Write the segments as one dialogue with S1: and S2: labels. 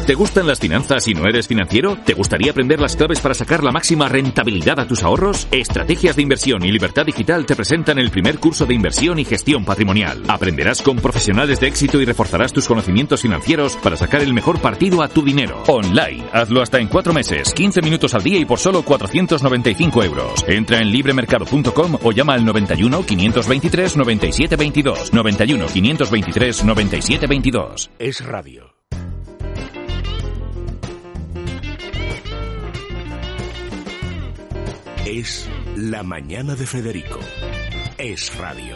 S1: ¿Te gustan las finanzas y no eres financiero? ¿Te gustaría aprender las claves para sacar la máxima rentabilidad a tus ahorros? Estrategias de Inversión y Libertad Digital te presentan el primer curso de inversión y gestión patrimonial. Aprenderás con profesionales de éxito y reforzarás tus conocimientos financieros para sacar el mejor partido a tu dinero. Online. Hazlo hasta en 4 meses, 15 minutos al día y por solo 495 euros. Entra en libremercado.com o llama al 91 523 97 22. 91 523 97 22.
S2: Es radio. Es la mañana de Federico. Es radio.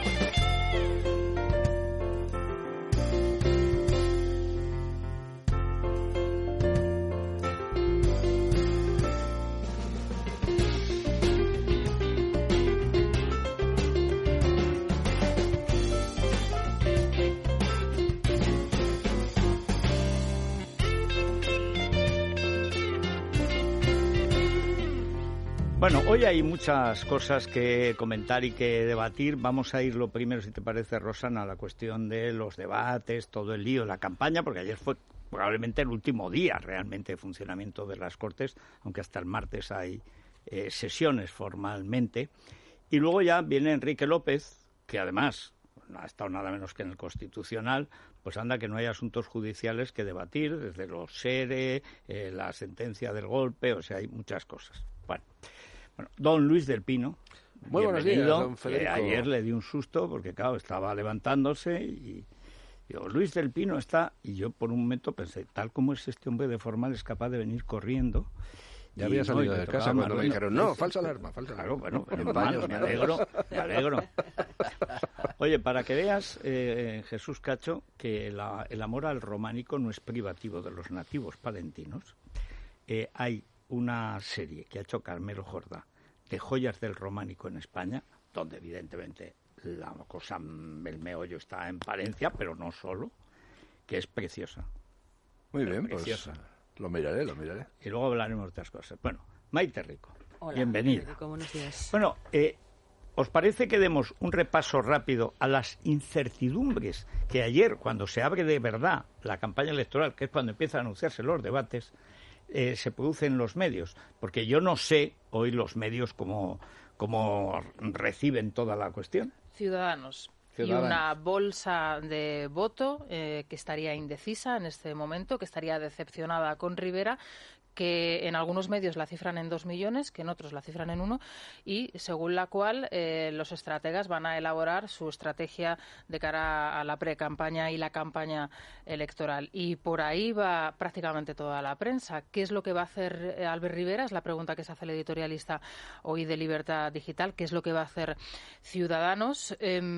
S3: Bueno, hoy hay muchas cosas que comentar y que debatir. Vamos a ir lo primero, si te parece, Rosana, a la cuestión de los debates, todo el lío, la campaña, porque ayer fue probablemente el último día realmente de funcionamiento de las Cortes, aunque hasta el martes hay sesiones formalmente. Y luego ya viene Enrique López, que además no ha estado nada menos que en el Constitucional, pues anda que no hay asuntos judiciales que debatir, desde los SERE, la sentencia del golpe, o sea, hay muchas cosas. Bueno, don Luis del Pino,
S4: muy buenos días, don
S3: Federico. Ayer le di un susto porque, claro, estaba levantándose y digo, Luis del Pino está... Y yo por un momento pensé, tal como es este hombre de formal, es capaz de venir corriendo.
S4: Ya había salido de casa cuando me dijeron, no, falsa alarma.
S3: Claro, bueno, hermano, me alegro. Oye, para que veas, Jesús Cacho, que el amor al románico no es privativo de los nativos palentinos, hay una serie que ha hecho Carmelo Jordá de joyas del románico en España, donde evidentemente la cosa, el meollo está en Palencia, pero no solo, que es preciosa.
S4: Muy bien, preciosa. Pues lo miraré.
S3: Y luego hablaremos de otras cosas. Bueno, Maite Rico,
S5: hola,
S3: bienvenida.
S5: Federico, buenos días.
S3: Bueno, ¿os parece que demos un repaso rápido a las incertidumbres que ayer, cuando se abre de verdad la campaña electoral, que es cuando empiezan a anunciarse los debates, se producen en los medios? Porque yo no sé hoy los medios cómo reciben toda la cuestión.
S5: Ciudadanos. Y una bolsa de voto que estaría indecisa en este momento, que estaría decepcionada con Rivera, que en algunos medios la cifran en 2 millones, que en otros la cifran en 1, y según la cual los estrategas van a elaborar su estrategia de cara a la pre-campaña y la campaña electoral. Y por ahí va prácticamente toda la prensa. ¿Qué es lo que va a hacer Albert Rivera? Es la pregunta que se hace el editorialista hoy de Libertad Digital. ¿Qué es lo que va a hacer Ciudadanos?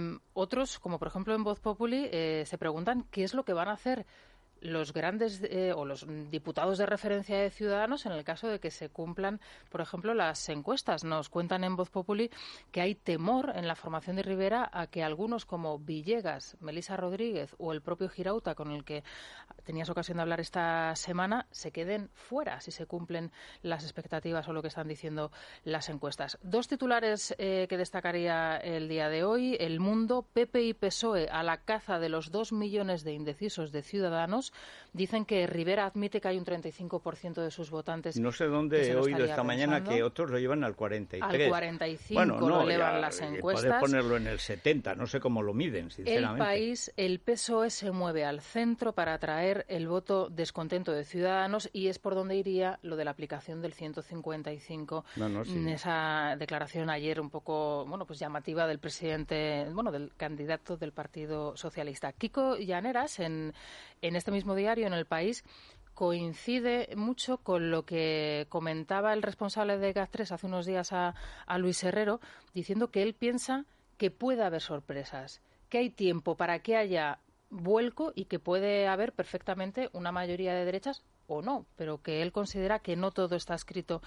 S5: Otros, como por ejemplo en Voz Populi, se preguntan qué es lo que van a hacer los grandes o los diputados de referencia de Ciudadanos en el caso de que se cumplan, por ejemplo, las encuestas. Nos cuentan en Voz Populi que hay temor en la formación de Rivera a que algunos como Villegas, Melisa Rodríguez o el propio Girauta, con el que tenías ocasión de hablar esta semana, se queden fuera si se cumplen las expectativas o lo que están diciendo las encuestas. 2 titulares que destacaría el día de hoy. El Mundo, PP y PSOE a la caza de los 2 millones de indecisos de Ciudadanos. Dicen que Rivera admite que hay un 35% de sus votantes.
S3: No sé dónde he oído esta mañana que otros lo llevan al 43.
S5: Al 45
S3: bueno, no,
S5: lo elevan las encuestas.
S3: Puedes ponerlo en el 70, no sé cómo lo miden, sinceramente.
S5: El País, el PSOE se mueve al centro para atraer el voto descontento de Ciudadanos y es por donde iría lo de la aplicación del 155.
S3: Sí.
S5: Esa declaración ayer un poco, pues llamativa del presidente, del candidato del Partido Socialista. Kiko Llaneras, en este mismo diario, en El País, coincide mucho con lo que comentaba el responsable de GAT3 hace unos días a Luis Herrero, diciendo que él piensa que puede haber sorpresas, que hay tiempo para que haya vuelco y que puede haber perfectamente una mayoría de derechas o no, pero que él considera que no todo está escrito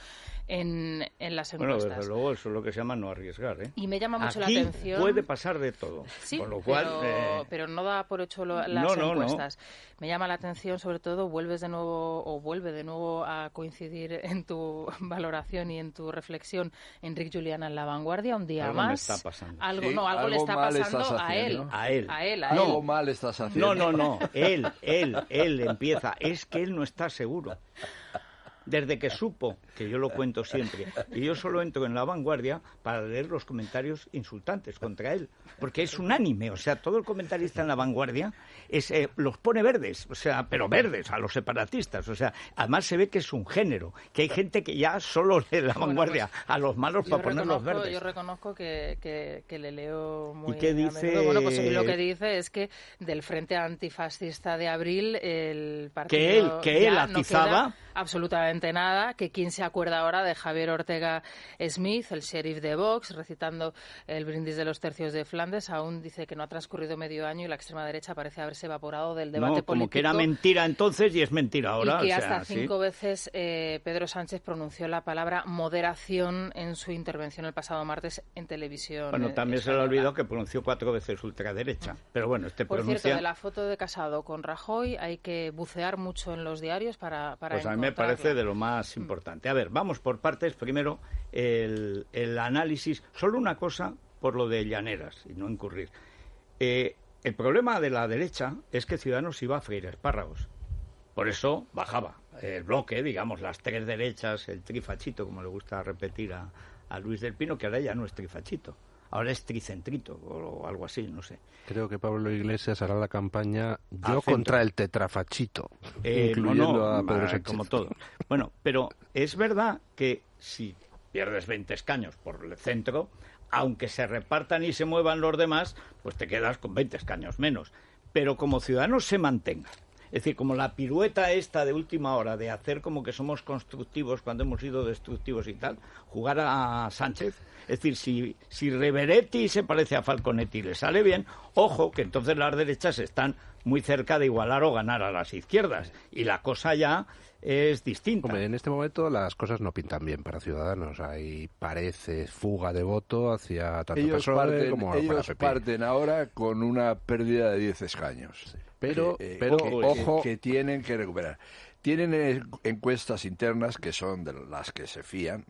S5: en las encuestas.
S3: Bueno, desde luego eso es lo que se llama no arriesgar, ¿eh?
S5: Y me llama mucho
S3: Aquí
S5: la atención.
S3: Puede pasar de todo,
S5: sí,
S3: con lo cual,
S5: pero no da por hecho las encuestas. No. Me llama la atención, sobre todo, vuelve de nuevo a coincidir en tu valoración y en tu reflexión Enric Juliana en La Vanguardia, un día
S3: algo
S5: más.
S3: Me está pasando.
S5: Algo le está pasando a él.
S3: A él.
S4: Algo mal estás haciendo.
S3: No. Él empieza. Es que él no está aseguro. Desde que supo, que yo lo cuento siempre, y yo solo entro en La Vanguardia para leer los comentarios insultantes contra él, porque es unánime, o sea, todo el comentarista en La Vanguardia los pone verdes, o sea, pero verdes a los separatistas, o sea, además se ve que es un género, que hay gente que ya solo lee La Vanguardia a los malos para ponerlos verdes.
S5: Yo reconozco que le leo muy...
S3: ¿Y qué dice?
S5: Bueno, pues lo que dice es que del Frente Antifascista de Abril, el partido
S3: que él atizaba...
S5: No absolutamente nada, que quién se acuerda ahora de Javier Ortega Smith, el sheriff de Vox, recitando el brindis de los tercios de Flandes, aún dice que no ha transcurrido medio año y la extrema derecha parece haberse evaporado del debate político.
S3: Como que era mentira entonces y es mentira ahora.
S5: Y que hasta 5 veces Pedro Sánchez pronunció la palabra moderación en su intervención el pasado martes en televisión.
S3: Bueno, también se le olvidó que pronunció 4 veces ultraderecha. Pero bueno,
S5: Por cierto, de la foto de Casado con Rajoy hay que bucear mucho en los diarios para
S3: pues a mí me parece de lo más importante. A ver, vamos por partes. Primero, el análisis. Solo una cosa por lo de Llaneras y no incurrir. El problema de la derecha es que Ciudadanos iba a freír espárragos. Por eso bajaba el bloque, digamos, las 3 derechas, el trifachito, como le gusta repetir a Luis del Pino, que ahora ya no es trifachito. Ahora es tricentrito o algo así, no sé.
S4: Creo que Pablo Iglesias hará la campaña contra el tetrafachito,
S3: incluyendo
S4: a Pedro Sánchez.
S3: Como todo. Bueno, pero es verdad que si pierdes 20 escaños por el centro, aunque se repartan y se muevan los demás, pues te quedas con 20 escaños menos. Pero como Ciudadanos se mantenga, es decir, como la pirueta esta de última hora de hacer como que somos constructivos cuando hemos sido destructivos y tal, jugar a Sánchez, es decir, si Reveretti se parece a Falconetti y le sale bien, ojo, que entonces las derechas están muy cerca de igualar o ganar a las izquierdas, y la cosa ya es distinta.
S4: Hombre, en este momento las cosas no pintan bien para Ciudadanos. Parece fuga de voto hacia tanto PSOE como para PP.
S6: Ellos parten ahora con una pérdida de 10 escaños.
S4: Sí. Pero
S6: ojo, que tienen que recuperar. Tienen encuestas internas que son de las que se fían.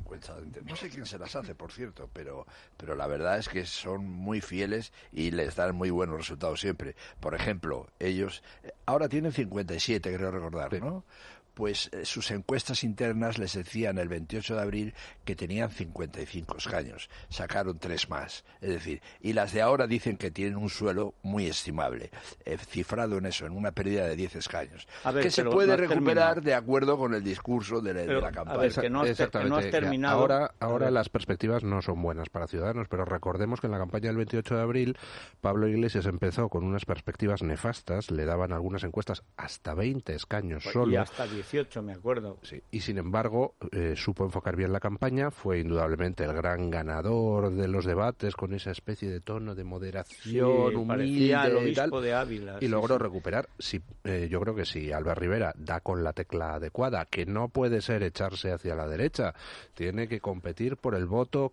S6: No sé quién se las hace, por cierto, pero la verdad es que son muy fieles y les dan muy buenos resultados siempre. Por ejemplo, ellos ahora tienen 57, creo recordar, ¿no? Pues sus encuestas internas les decían el 28 de abril que tenían 55 escaños. Sacaron 3 más. Es decir, y las de ahora dicen que tienen un suelo muy estimable, cifrado en eso, en una pérdida de 10 escaños. Que se puede recuperar de acuerdo con el discurso de la campaña.
S3: A ver, que no has terminado.
S4: Ahora las perspectivas no son buenas para Ciudadanos, pero recordemos que en la campaña del 28 de abril Pablo Iglesias empezó con unas perspectivas nefastas, le daban algunas encuestas hasta 20 escaños solo.
S3: Y hasta 18, me acuerdo.
S4: Sí, y sin embargo supo enfocar bien la campaña, fue indudablemente el gran ganador de los debates con esa especie de tono de moderación, humilde y tal,
S3: de Ávila,
S4: y logró recuperar. Yo creo que si Albert Rivera da con la tecla adecuada, que no puede ser echarse hacia la derecha, tiene que competir por el voto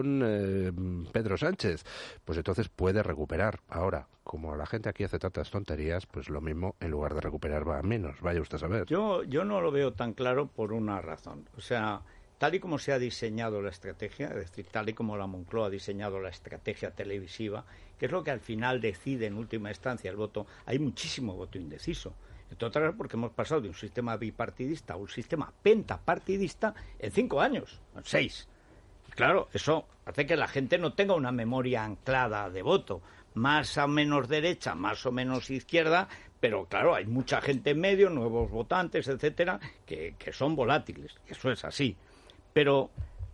S4: con Pedro Sánchez, pues entonces puede recuperar. Ahora, como la gente aquí hace tantas tonterías, pues lo mismo, en lugar de recuperar va a menos, vaya usted a saber.
S3: Yo no lo veo tan claro por una razón. O sea, tal y como se ha diseñado la estrategia, es decir, tal y como la Moncloa ha diseñado la estrategia televisiva, que es lo que al final decide en última instancia el voto, hay muchísimo voto indeciso. Entre otras porque hemos pasado de un sistema bipartidista a un sistema pentapartidista en 5 años, en 6. Claro, eso hace que la gente no tenga una memoria anclada de voto, más o menos derecha, más o menos izquierda, pero claro, hay mucha gente en medio, nuevos votantes, etcétera, que son volátiles, eso es así. Pero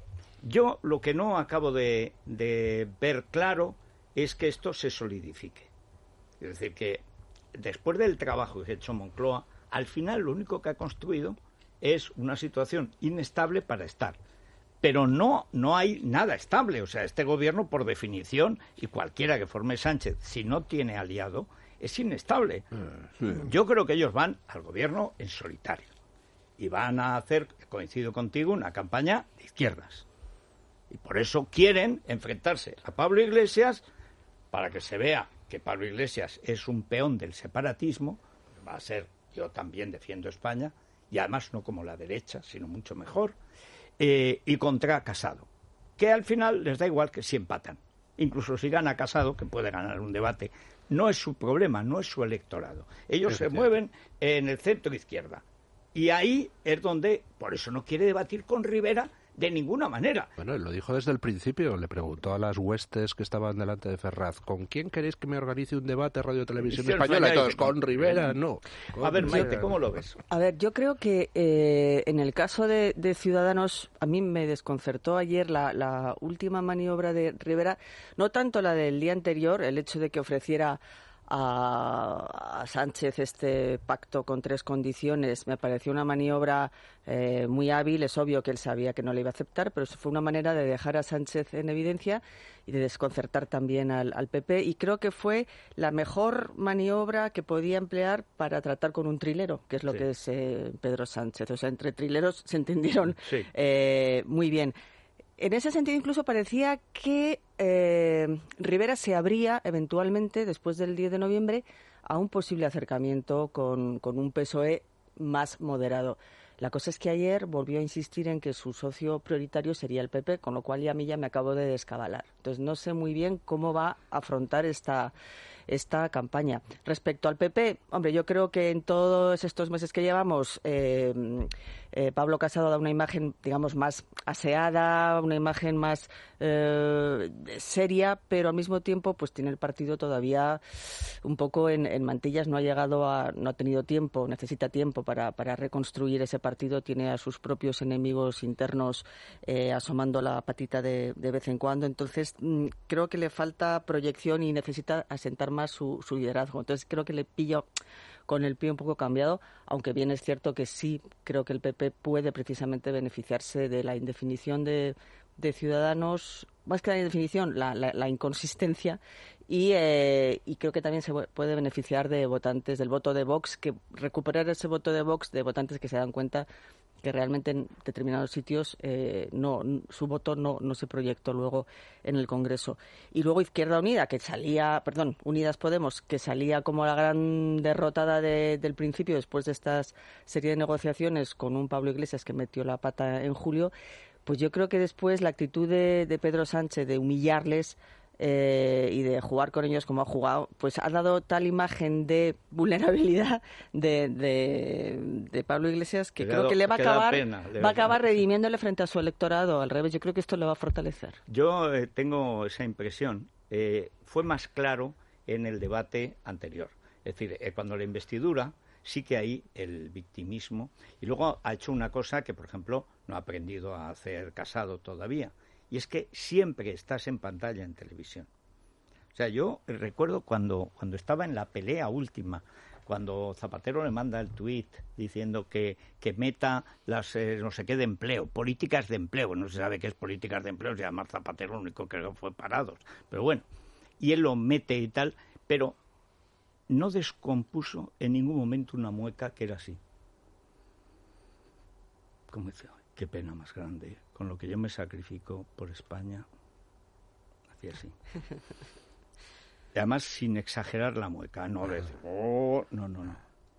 S3: yo lo que no acabo de ver claro es que esto se solidifique. Es decir, que después del trabajo que ha hecho Moncloa, al final lo único que ha construido es una situación inestable para estar. Pero no hay nada estable. O sea, este gobierno, por definición, y cualquiera que forme Sánchez, si no tiene aliado, es inestable. Sí. Yo creo que ellos van al gobierno en solitario. Y van a hacer, coincido contigo, una campaña de izquierdas. Y por eso quieren enfrentarse a Pablo Iglesias para que se vea que Pablo Iglesias es un peón del separatismo. Va a ser, yo también defiendo España, y además no como la derecha, sino mucho mejor. Y contra Casado, que al final les da igual que si empatan. Incluso si gana Casado, que puede ganar un debate, no es su problema, no es su electorado. Ellos se mueven en el centro izquierda. Y ahí es donde, por eso no quiere debatir con Rivera de ninguna manera.
S4: Bueno, él lo dijo desde el principio, le preguntó a las huestes que estaban delante de Ferraz, ¿con quién queréis que me organice un debate Radio Televisión Española? Y todos, con Rivera, no.
S3: A ver, Maite, ¿cómo lo ves?
S7: A ver, yo creo que en el caso de Ciudadanos, a mí me desconcertó ayer la última maniobra de Rivera, no tanto la del día anterior, el hecho de que ofreciera a Sánchez este pacto con 3 condiciones, me pareció una maniobra muy hábil. Es obvio que él sabía que no le iba a aceptar, pero fue una manera de dejar a Sánchez en evidencia y de desconcertar también al PP, y creo que fue la mejor maniobra que podía emplear para tratar con un trilero, que es lo que es Pedro Sánchez. O sea, entre trileros se entendieron muy bien. En ese sentido, incluso parecía que Rivera se abría eventualmente, después del 10 de noviembre, a un posible acercamiento con un PSOE más moderado. La cosa es que ayer volvió a insistir en que su socio prioritario sería el PP, con lo cual ya a mí ya me acabo de descabalar. Entonces no sé muy bien cómo va a afrontar esta campaña. Respecto al PP, hombre, yo creo que en todos estos meses que llevamos, Pablo Casado da una imagen, digamos, más aseada, una imagen más seria, pero al mismo tiempo pues tiene el partido todavía un poco en mantillas. No ha tenido tiempo, necesita tiempo para reconstruir ese partido. Tiene a sus propios enemigos internos asomando la patita de vez en cuando. Entonces creo que le falta proyección y necesita asentar más su liderazgo. Entonces creo que le pillo con el pie un poco cambiado, aunque bien es cierto que sí creo que el PP puede precisamente beneficiarse de la indefinición de Ciudadanos, más que la indefinición, la inconsistencia, y creo que también se puede beneficiar de votantes del voto de Vox, que recuperar ese voto de Vox, de votantes que se dan cuenta que realmente en determinados sitios su voto no se proyectó luego en el Congreso. Y luego Izquierda Unida, Unidas Podemos, que salía como la gran derrotada del principio después de estas serie de negociaciones con un Pablo Iglesias que metió la pata en julio. Pues yo creo que después la actitud de Pedro Sánchez de humillarles y de jugar con ellos como ha jugado, pues ha dado tal imagen de vulnerabilidad de Pablo Iglesias que creo que le va a acabar redimiéndole frente a su electorado. Al revés, yo creo que esto le va a fortalecer.
S3: Yo tengo esa impresión. Fue más claro en el debate anterior. Es decir, cuando la investidura, sí que hay el victimismo. Y luego ha hecho una cosa que, por ejemplo, no ha aprendido a hacer Casado todavía. Y es que siempre estás en pantalla en televisión. O sea, yo recuerdo cuando estaba en la pelea última, cuando Zapatero le manda el tuit diciendo que meta las no sé qué de empleo, políticas de empleo. No se sabe qué es políticas de empleo, se llama Zapatero, lo único que fue parados. Pero bueno, y él lo mete y tal, pero no descompuso en ningún momento una mueca que era así. Como dice, qué pena más grande, con lo que yo me sacrifico por España. Hacía así. Y además sin exagerar la mueca, no de decir, no.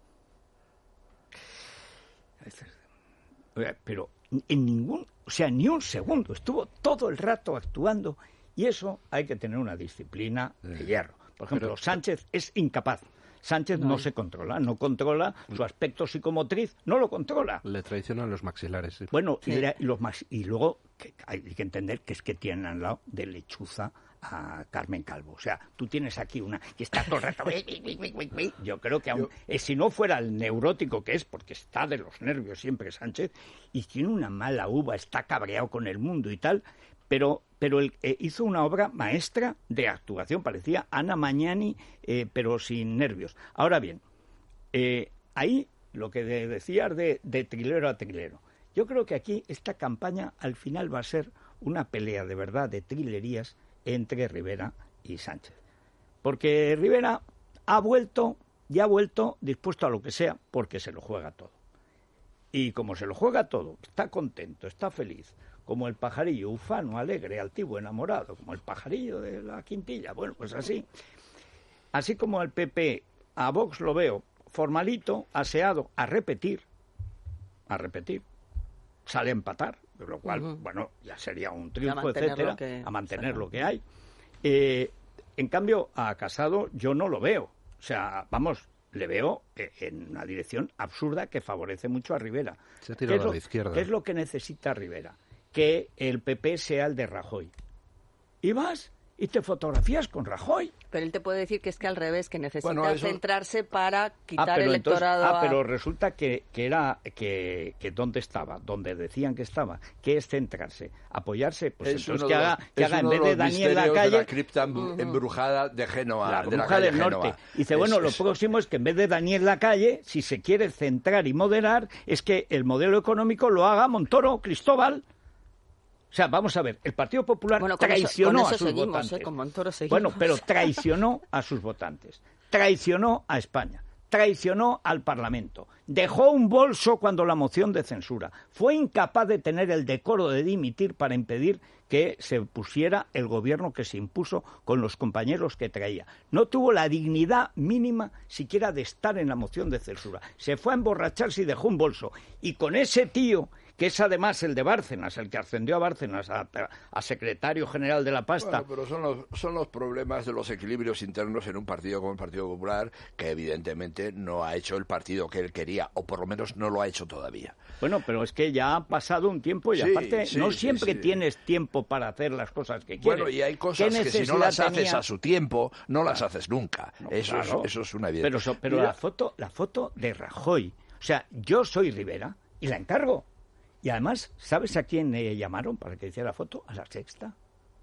S3: Pero en ni un segundo, estuvo todo el rato actuando, y eso hay que tener una disciplina de hierro. Por ejemplo, Sánchez es incapaz. Sánchez no se controla, no controla su aspecto psicomotriz, no lo controla.
S4: Le traicionan los maxilares, sí.
S3: Bueno, sí. Y luego hay que entender que es que tienen al lado de lechuza a Carmen Calvo. O sea, tú tienes aquí una que está todo el rato... Yo creo que si no fuera el neurótico que es, porque está de los nervios siempre Sánchez, y tiene una mala uva, está cabreado con el mundo y tal... Pero él hizo una obra maestra de actuación, parecía Ana Magnani, pero sin nervios. Ahora bien, ahí lo que decías de trilero a trilero. Yo creo que aquí esta campaña al final va a ser una pelea de verdad de trilerías entre Rivera y Sánchez. Porque Rivera ha vuelto dispuesto a lo que sea, porque se lo juega todo. Y como se lo juega todo, está contento, está feliz, como el pajarillo ufano, alegre, altivo, enamorado, como el pajarillo de la Quintilla. Bueno, pues así. Así como al PP, a Vox lo veo formalito, aseado, a repetir, sale a empatar, de lo cual, bueno, ya sería un triunfo, etcétera, a mantener lo que hay. En cambio, a Casado yo no lo veo. O sea, vamos, le veo en una dirección absurda que favorece mucho a Rivera.
S4: Se ha tirado a la izquierda.
S3: ¿Qué es lo que necesita Rivera? Que el PP sea el de Rajoy. Y vas y te fotografías con Rajoy.
S7: Pero él te puede decir que es que al revés, que necesita centrarse para quitar
S3: pero
S7: electorado
S3: entonces, pero resulta que ¿dónde estaba? Donde decían que estaba. ¿Qué es centrarse? ¿Apoyarse? Pues
S6: es
S3: entonces que haga en vez de Daniel Lacalle...
S6: de la cripta embrujada de Génova.
S3: La bruja del norte. Dice, lo próximo es que en vez de Daniel Lacalle, si se quiere centrar y moderar, es que el modelo económico lo haga Montoro, Cristóbal... O sea, vamos a ver, el Partido Popular traicionó a sus votantes.
S7: Con Montoro seguimos.
S3: Bueno, pero traicionó a sus votantes, traicionó a España, traicionó al Parlamento, dejó un bolso cuando la moción de censura, fue incapaz de tener el decoro de dimitir para impedir que se pusiera el gobierno que se impuso con los compañeros que traía. No tuvo la dignidad mínima siquiera de estar en la moción de censura. Se fue a emborracharse y dejó un bolso. Y con ese tío, que es además el de Bárcenas, el que ascendió a Bárcenas a secretario general de la pasta.
S6: Bueno, pero son los problemas de los equilibrios internos en un partido como el Partido Popular, que evidentemente no ha hecho el partido que él quería, o por lo menos no lo ha hecho todavía.
S3: Bueno, pero es que ya ha pasado un tiempo y aparte no siempre tienes tiempo para hacer las cosas que quieres.
S6: Bueno, y hay cosas que si no las haces a su tiempo, no las haces nunca. No, eso es una evidencia.
S3: Pero la foto de Rajoy, o sea, yo soy Rivera y la encargo. Y además, ¿sabes a quién llamaron para que hiciera la foto? A La Sexta.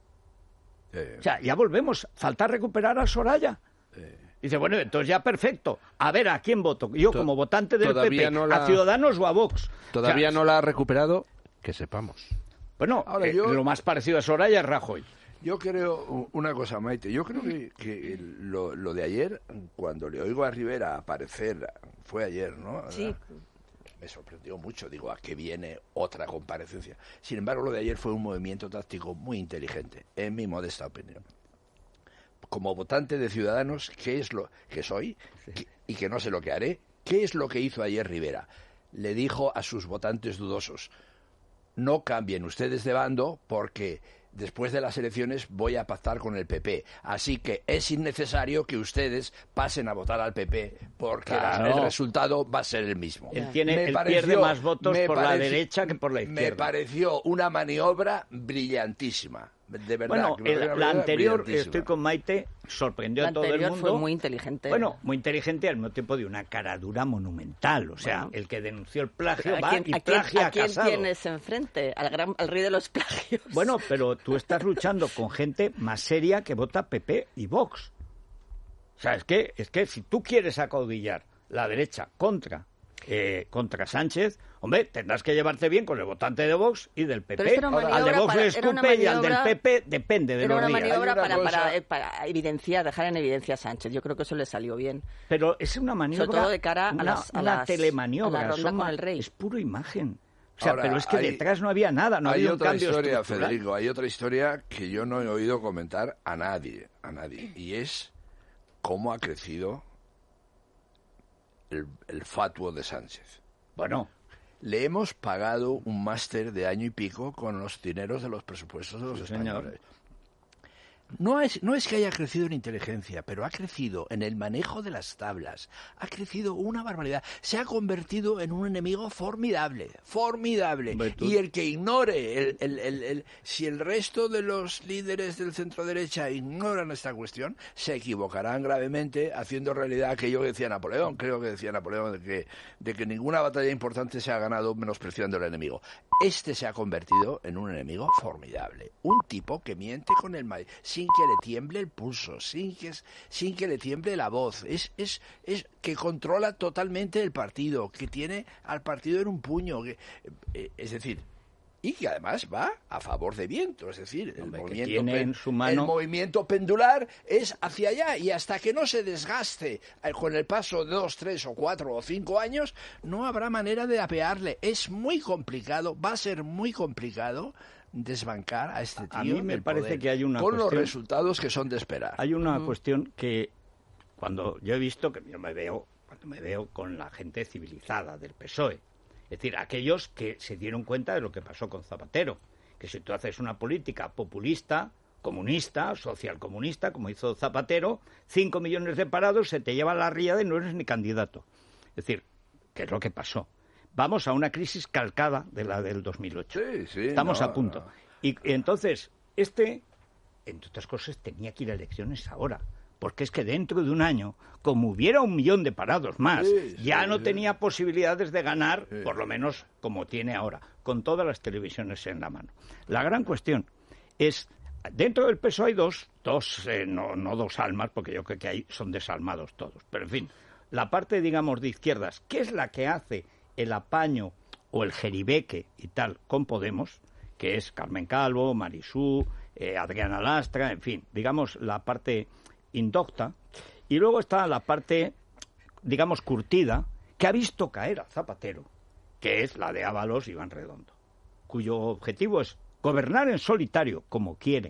S3: O sea, ya volvemos. Falta recuperar a Soraya. Dice, bueno, entonces ya perfecto. A ver, ¿a quién voto? Yo como votante del PP, ¿a Ciudadanos o a Vox?
S4: Todavía no la ha recuperado, que sepamos.
S3: Bueno, ahora lo más parecido a Soraya es Rajoy.
S6: Yo creo una cosa, Maite. Yo creo que lo de ayer, cuando le oigo a Rivera aparecer, fue ayer, ¿no?
S7: Sí.
S6: Me sorprendió mucho, digo, ¿a qué viene otra comparecencia? Sin embargo, lo de ayer fue un movimiento táctico muy inteligente, en mi modesta opinión. Como votante de Ciudadanos, ¿qué es lo que soy? Y que no sé lo que haré. ¿Qué es lo que hizo ayer Rivera? Le dijo a sus votantes dudosos, no cambien ustedes de bando porque después de las elecciones voy a pactar con el PP. Así que es innecesario que ustedes pasen a votar al PP porque el resultado va a ser el mismo.
S3: Él pierde más votos por la derecha que por la izquierda.
S6: Me pareció una maniobra brillantísima. De verdad.
S3: Bueno, la anterior, estoy con Maite, sorprendió a todo el mundo.
S7: Fue muy inteligente.
S3: Bueno, muy inteligente al mismo tiempo de una caradura monumental. O sea, el que denunció el plagio va y plagia a Casado.
S7: ¿A quién tienes enfrente? Al rey de los plagios.
S3: Bueno, pero tú estás luchando con gente más seria que vota PP y Vox. O sea, es que si tú quieres acaudillar la derecha contra Sánchez, hombre, tendrás que llevarte bien con el votante de Vox y del PP. Al de Vox le escupe y al del PP depende de los días.
S7: Era una maniobra para evidenciar, dejar en evidencia a Sánchez. Yo creo que eso le salió bien.
S3: Pero es una maniobra,
S7: sobre todo de cara a la
S3: telemaniobra,
S7: a la ronda con el rey.
S3: Es puro imagen. O sea, pero es que detrás no había nada, no había un cambio
S6: historia,
S3: estructural.
S6: Federico, hay otra historia que yo no he oído comentar a nadie, y es cómo ha crecido el fatuo de Sánchez.
S3: Bueno,
S6: le hemos pagado un máster de año y pico con los dineros de los presupuestos de los españoles. Señor. No es que haya crecido en inteligencia, pero ha crecido en el manejo de las tablas. Ha crecido una barbaridad. Se ha convertido en un enemigo formidable. Y el que ignore, si el resto de los líderes del centro derecha ignoran esta cuestión, se equivocarán gravemente haciendo realidad aquello que decía Napoleón. Creo que decía Napoleón de que ninguna batalla importante se ha ganado menospreciando al enemigo. Este se ha convertido en un enemigo formidable. Un tipo que miente con el maíz, sin que le tiemble el pulso, sin que le tiemble la voz. Es que controla totalmente el partido, que tiene al partido en un puño. Es decir, y que además va a favor de viento. Es decir, el movimiento pendular es hacia allá, y hasta que no se desgaste con el paso de 2, 3 o 4 o 5 años, no habrá manera de apearle. Es muy complicado, va a ser muy complicado desbancar a este tío.
S3: A mí me parece que hay una
S6: con
S3: cuestión,
S6: los resultados que son de esperar.
S3: Hay una cuestión que cuando yo he visto, que yo me veo con la gente civilizada del PSOE, es decir, aquellos que se dieron cuenta de lo que pasó con Zapatero, que si tú haces una política populista comunista, socialcomunista, como hizo Zapatero, 5 millones de parados, se te lleva la riada y no eres ni candidato. Es decir, ¿qué es lo que pasó? Vamos a una crisis calcada de la del 2008. Estamos a punto. Y entonces, entre otras cosas, tenía que ir a elecciones ahora. Porque es que dentro de un año, como hubiera 1 millón de parados más, ya no tenía posibilidades de ganar, por lo menos como tiene ahora, con todas las televisiones en la mano. La gran cuestión es, dentro del PSOE hay dos no dos almas, porque yo creo que ahí son desalmados todos, pero en fin, la parte, digamos, de izquierdas, ¿qué es la que hace el apaño o el jeribeque y tal con Podemos? Que es Carmen Calvo, Marisú, Adriana Lastra, en fin, digamos, la parte indocta, y luego está la parte, digamos, curtida, que ha visto caer a Zapatero, que es la de Ábalos y Iván Redondo, cuyo objetivo es gobernar en solitario, como quiere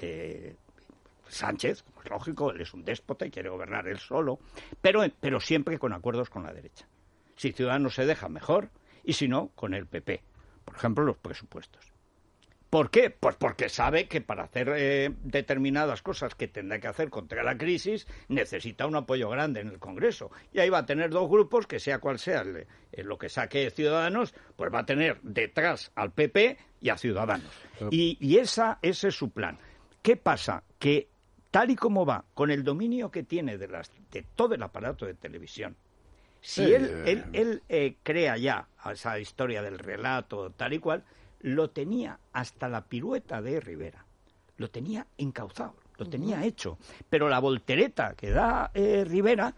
S3: Sánchez, como es lógico, él es un déspota y quiere gobernar él solo, pero siempre con acuerdos con la derecha. Si Ciudadanos se deja, mejor, y si no, con el PP. Por ejemplo, los presupuestos. ¿Por qué? Pues porque sabe que para hacer determinadas cosas que tendrá que hacer contra la crisis necesita un apoyo grande en el Congreso. Y ahí va a tener dos grupos que, sea cual sea lo que saque Ciudadanos, pues va a tener detrás al PP y a Ciudadanos. Y ese es su plan. ¿Qué pasa? Que tal y como va, con el dominio que tiene de todo el aparato de televisión, si él crea ya esa historia del relato tal y cual, lo tenía hasta la pirueta de Rivera, lo tenía encauzado, lo tenía hecho, pero la voltereta que da Rivera,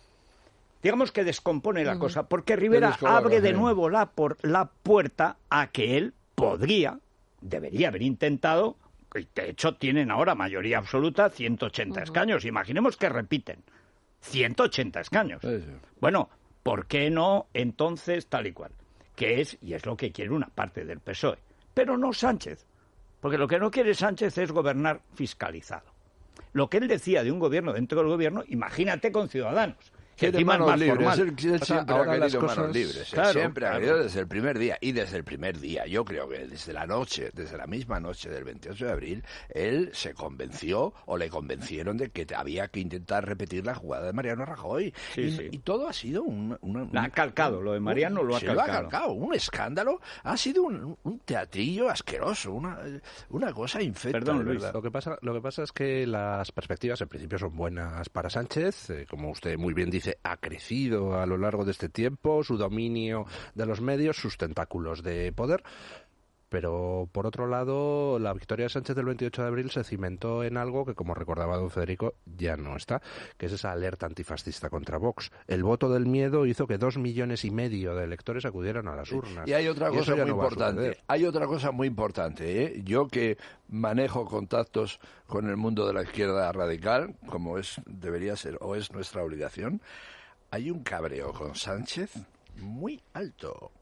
S3: digamos que descompone la cosa, porque Rivera abre de nuevo la puerta a que él debería haber intentado, y de hecho tienen ahora mayoría absoluta, 180 escaños, imaginemos que repiten, 180 escaños. Bueno, ¿por qué no entonces tal y cual? Que es lo que quiere una parte del PSOE, pero no Sánchez, porque lo que no quiere Sánchez es gobernar fiscalizado. Lo que él decía de un gobierno dentro del gobierno, imagínate con Ciudadanos, que encima es más formal.
S6: Él siempre ha querido manos libres, siempre ha querido desde el primer día, y desde el primer día, yo creo que desde la misma noche del 28 de abril, él se convenció, o le convencieron de que había que intentar repetir la jugada de Mariano Rajoy. Y todo ha sido
S3: ha calcado, lo de Mariano lo ha calcado.
S6: Un escándalo, ha sido un teatrillo asqueroso, una cosa infecta.
S4: Perdón, Luis, lo que pasa es que las perspectivas en principio son buenas para Sánchez, como usted muy bien dice, ha crecido a lo largo de este tiempo, su dominio de los medios, sus tentáculos de poder. Pero, por otro lado, la victoria de Sánchez del 28 de abril se cimentó en algo que, como recordaba don Federico, ya no está, que es esa alerta antifascista contra Vox. El voto del miedo hizo que 2,5 millones de electores acudieran a las urnas.
S6: Y hay otra cosa muy importante. Hay otra cosa muy importante, ¿eh? Yo que manejo contactos con el mundo de la izquierda radical, como debería ser o es nuestra obligación, hay un cabreo con Sánchez muy alto,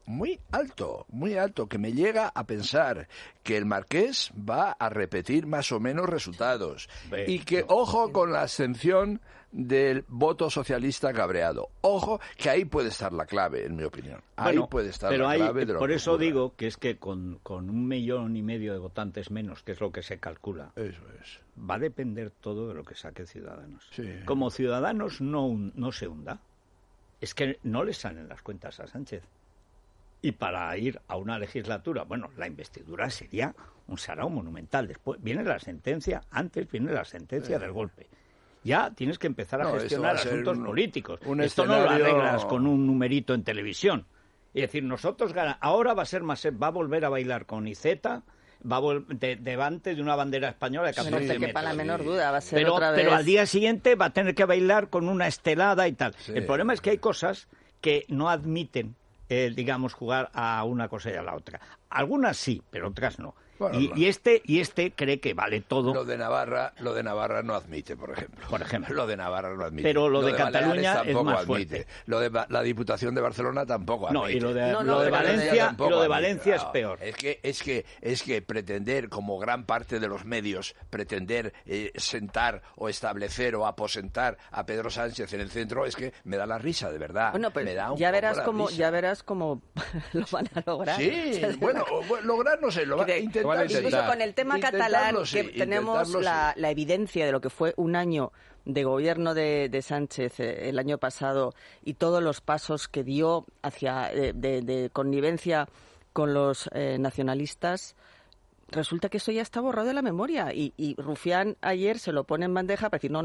S6: que me llega a pensar que el Marqués va a repetir más o menos resultados. Y que, ojo con la abstención del voto socialista cabreado. Ojo, que ahí puede estar la clave, en mi opinión. Ahí puede estar la clave de lo
S3: por
S6: que
S3: eso
S6: ocurra.
S3: digo que es que con 1,5 millones de votantes menos, que es lo que se calcula,
S6: eso es,
S3: va a depender todo de lo que saque Ciudadanos.
S6: Sí.
S3: Como Ciudadanos no se hunda, es que no le salen las cuentas a Sánchez. Y para ir a una legislatura, bueno, la investidura sería un sarao monumental. Después viene la sentencia, antes viene la sentencia del golpe. Ya tienes que empezar a gestionar asuntos políticos. Esto no lo arreglas con un numerito en televisión. Es decir, nosotros ahora va a volver a bailar con Iceta, va a delante de una bandera española de 14 metros.
S7: No te quepa la menor duda, va a ser otra vez.
S3: Pero al día siguiente va a tener que bailar con una estelada y tal. Sí. El problema es que hay cosas que no admiten, digamos, jugar a una cosa y a la otra. Algunas sí, pero otras no. Bueno, y este cree que vale todo.
S6: Lo de Navarra no admite, por ejemplo. Lo de Navarra no admite.
S3: Pero lo de Cataluña es más fuerte.
S6: Lo de la Diputación de Barcelona tampoco admite.
S3: No, y lo de Valencia es peor.
S6: Es que pretender, como gran parte de los medios, pretender sentar o establecer o aposentar a Pedro Sánchez en el centro, es que me da la risa, de verdad.
S7: Bueno, pero
S6: me da
S7: ya verás cómo lo van a lograr.
S6: Sí, bueno, lograr no sé, intentar.
S7: Incluso con el tema catalán, que tenemos la evidencia de lo que fue un año de gobierno de Sánchez el año pasado y todos los pasos que dio hacia de connivencia con los nacionalistas. Resulta que eso ya está borrado de la memoria y Rufián ayer se lo pone en bandeja para decir,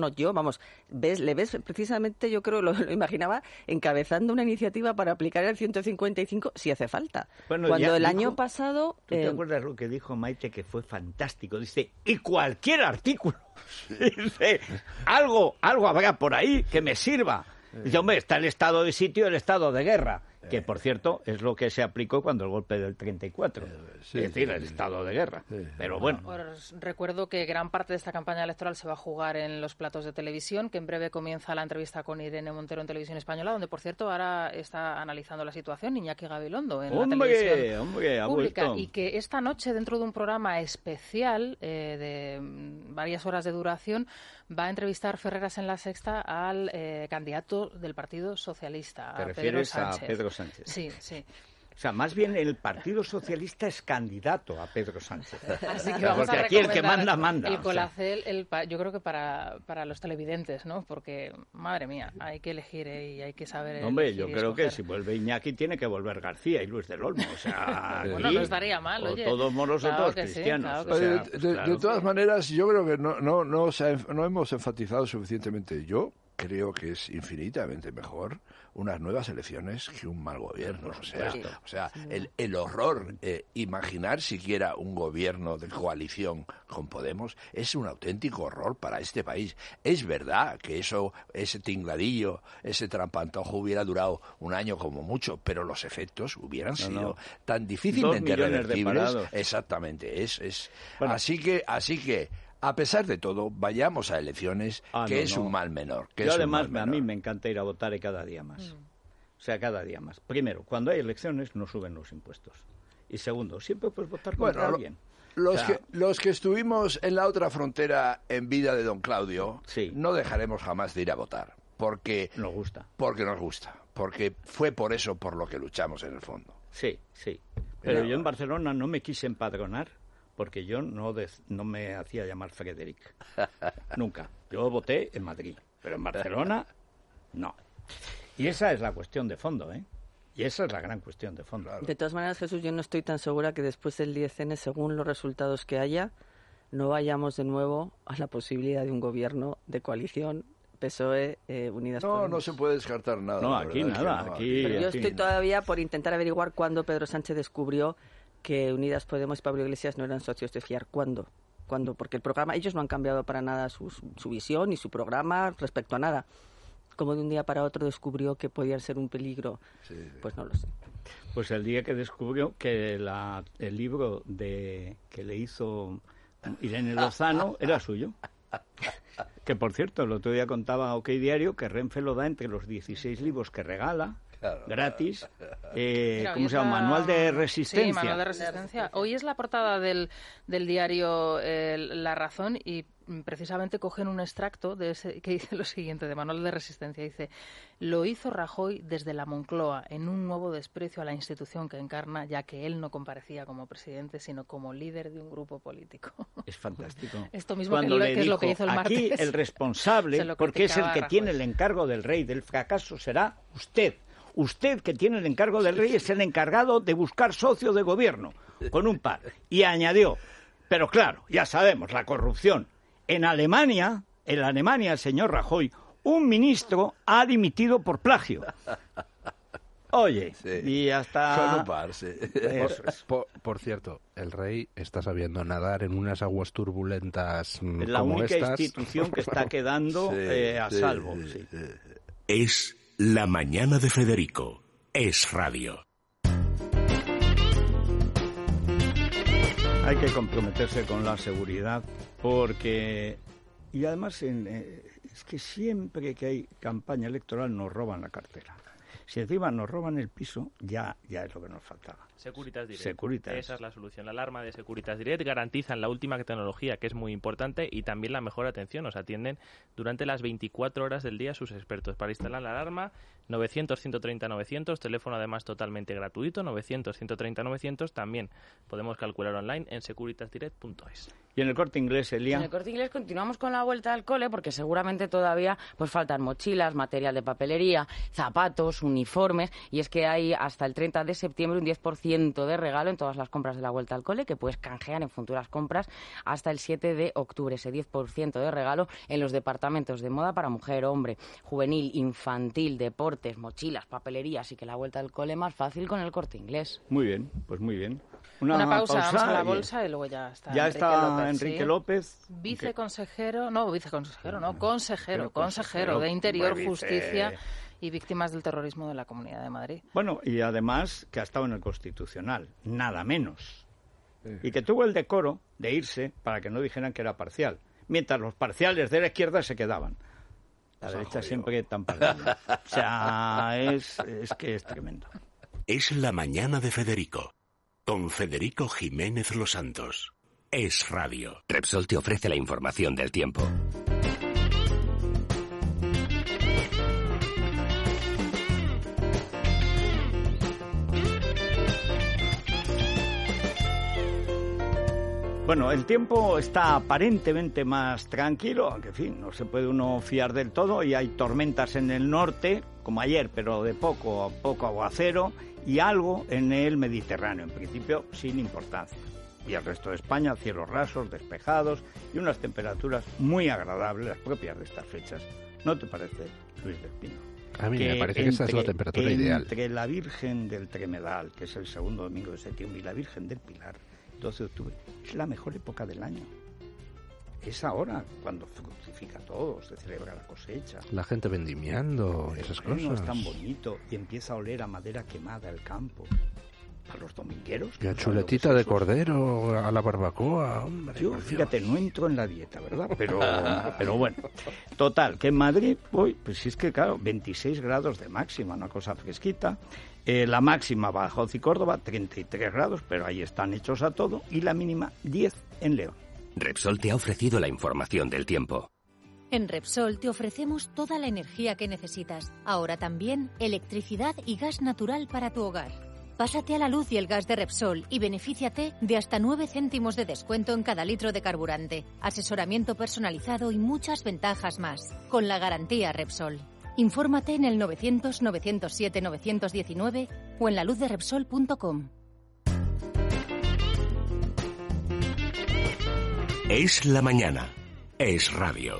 S7: le ves precisamente, yo creo, lo imaginaba, encabezando una iniciativa para aplicar el 155 si hace falta. Bueno, cuando el año pasado...
S3: ¿Tú te acuerdas lo que dijo Maite, que fue fantástico? Dice, y cualquier artículo, dice, algo habrá por ahí que me sirva. Dice, hombre, está el estado de sitio y el estado de guerra. Que, por cierto, es lo que se aplicó cuando el golpe del 34, es decir, el estado de guerra. Pero bueno.
S5: Os recuerdo que gran parte de esta campaña electoral se va a jugar en los platos de televisión, que en breve comienza la entrevista con Irene Montero en Televisión Española, donde, por cierto, ahora está analizando la situación Iñaki Gabilondo en la televisión pública. Y que esta noche, dentro de un programa especial de varias horas de duración, va a entrevistar Ferreras en La Sexta al candidato del Partido Socialista, a Pedro Sánchez.
S3: A Pedro Sánchez.
S5: Sí, sí.
S3: O sea, más bien el Partido Socialista es candidato a Pedro Sánchez.
S5: Así que vamos
S3: porque
S5: a
S3: aquí el que manda.
S5: El Colacel, yo creo que para los televidentes, ¿no? Porque, madre mía, hay que elegir y hay que saber.
S3: Hombre, yo creo que si vuelve Iñaki tiene que volver García y Luis del Olmo. O sea,
S5: bueno, no estaría mal, oye.
S3: Todos moros o todos cristianos.
S6: De todas maneras, yo creo que no hemos enfatizado suficientemente. Yo creo que es infinitamente mejor unas nuevas elecciones que un mal gobierno. O sea, el horror, imaginar siquiera un gobierno de coalición con Podemos es un auténtico horror para este país. Es verdad que ese tingladillo, ese trampantojo hubiera durado un año como mucho, pero los efectos hubieran sido tan difícilmente reversibles. Exactamente. Bueno. Así que a pesar de todo, vayamos a elecciones, es un mal menor.
S3: Yo además, a mí me encanta ir a votar y cada día más. O sea, cada día más. Primero, cuando hay elecciones no suben los impuestos. Y segundo, siempre puedes votar contra alguien.
S6: Los que estuvimos en la otra frontera en vida de don Claudio, no dejaremos jamás de ir a votar. Porque
S3: nos gusta.
S6: Porque fue por eso por lo que luchamos en el fondo.
S3: Sí. Pero yo en Barcelona no me quise empadronar, porque yo no me hacía llamar Frederic. Nunca. Yo voté en Madrid, pero en Barcelona, no. Y esa es la cuestión de fondo, ¿eh? Y esa es la gran cuestión de fondo.
S7: De todas maneras, Jesús, yo no estoy tan segura que después del 10N, según los resultados que haya, no vayamos de nuevo a la posibilidad de un gobierno de coalición PSOE, Unidas Podemos.
S6: No se puede descartar nada.
S3: No, aquí nada.
S7: Pero yo estoy todavía por intentar averiguar cuándo Pedro Sánchez descubrió que Unidas Podemos y Pablo Iglesias no eran socios de fiar. ¿Cuándo? Porque el programa, ellos no han cambiado para nada su visión ni su programa respecto a nada. Como de un día para otro descubrió que podía ser un peligro, pues no lo sé.
S3: Pues el día que descubrió que el libro que le hizo Irene Lozano era suyo. Que, por cierto, el otro día contaba a OK Diario que Renfe lo da entre los 16 libros que regala, gratis. ¿Cómo se llama? Manual de Resistencia.
S5: Sí, Manual de Resistencia. Hoy es la portada del diario La Razón y precisamente cogen un extracto de ese que dice lo siguiente, de Manual de Resistencia. Dice, lo hizo Rajoy desde la Moncloa en un nuevo desprecio a la institución que encarna, ya que él no comparecía como presidente, sino como líder de un grupo político.
S3: Es fantástico.
S5: Esto mismo que es lo que hizo el martes.
S3: Aquí el responsable, porque es el que tiene el encargo del rey del fracaso, será usted. Usted, que tiene el encargo del rey, es el encargado de buscar socio de gobierno, con un par. Y añadió, pero claro, ya sabemos, la corrupción. En Alemania, el señor Rajoy, un ministro ha dimitido por plagio. Oye, y hasta...
S6: Con un par,
S4: Por cierto, el rey está sabiendo nadar en unas aguas turbulentas
S3: es la
S4: como
S3: única
S4: estas.
S3: institución que está quedando a salvo.
S2: Es La Mañana de Federico. Es Radio.
S3: Hay que comprometerse con la seguridad porque... Y además es que siempre que hay campaña electoral nos roban la cartera. Si encima nos roban el piso, ya es lo que nos faltaba.
S8: Securitas Direct. Esa es la solución. La alarma de Securitas Direct garantizan la última tecnología, que es muy importante, y también la mejor atención. Os atienden durante las 24 horas del día sus expertos para instalar la alarma. 900-130-900, teléfono además totalmente gratuito, 900-130-900, también podemos calcular online en securitasdirect.es.
S3: ¿Y en el Corte Inglés, Elia?
S9: En el Corte Inglés continuamos con la vuelta al cole porque seguramente todavía pues faltan mochilas, material de papelería, zapatos, uniformes, y es que hay hasta el 30 de septiembre un 10% de regalo en todas las compras de la vuelta al cole que puedes canjear en futuras compras hasta el 7 de octubre, ese 10% de regalo en los departamentos de moda para mujer, hombre, juvenil, infantil, deportes, mochilas, papelería, así que la vuelta al cole más fácil con el Corte Inglés.
S3: Muy bien, pues muy bien.
S5: Una pausa, vamos a la bolsa y luego ya está.
S3: Ya está Enrique López.
S5: Consejero de Interior, Justicia y Víctimas del Terrorismo de la Comunidad de Madrid.
S3: Bueno, y además que ha estado en el Constitucional, nada menos. Y que tuvo el decoro de irse para que no dijeran que era parcial, mientras los parciales de la izquierda se quedaban. La derecha siempre tan parcial. O sea, es que es tremendo.
S2: Es la mañana de Federico, con Federico Jiménez Los Santos. Es Radio.
S10: Repsol te ofrece la información del tiempo.
S3: Bueno, el tiempo está aparentemente más tranquilo, aunque, en fin, no se puede uno fiar del todo, y hay tormentas en el norte, como ayer, pero de poco a poco aguacero, y algo en el Mediterráneo, en principio sin importancia. Y el resto de España, cielos rasos, despejados, y unas temperaturas muy agradables, las propias de estas fechas. ¿No te parece, Luis del Pino?
S4: A mí me parece que esa es la temperatura ideal.
S3: Entre la Virgen del Tremedal, que es el segundo domingo de septiembre, y la Virgen del Pilar, 12 de octubre, es la mejor época del año. Es ahora cuando fructifica todo, se celebra la cosecha.
S4: La gente vendimiando, esas cosas.
S3: No es tan bonito y empieza a oler a madera quemada el campo. A los domingueros.
S4: Y a chuletita de cordero, a la barbacoa, hombre.
S3: Yo, fíjate, no entro en la dieta, ¿verdad? Pero bueno. Total, que en Madrid hoy, pues sí, es que claro, 26 grados de máxima, una cosa fresquita. La máxima Badajoz y Córdoba, 33 grados, pero ahí están hechos a todo. Y la mínima, 10 en León.
S10: Repsol te ha ofrecido la información del tiempo.
S11: En Repsol te ofrecemos toda la energía que necesitas. Ahora también electricidad y gas natural para tu hogar. Pásate a la luz y el gas de Repsol y benefíciate de hasta 9 céntimos de descuento en cada litro de carburante, asesoramiento personalizado y muchas ventajas más, con la garantía Repsol. Infórmate en el 900-907-919 o en laluzderepsol.com.
S2: Es la mañana. Es Radio.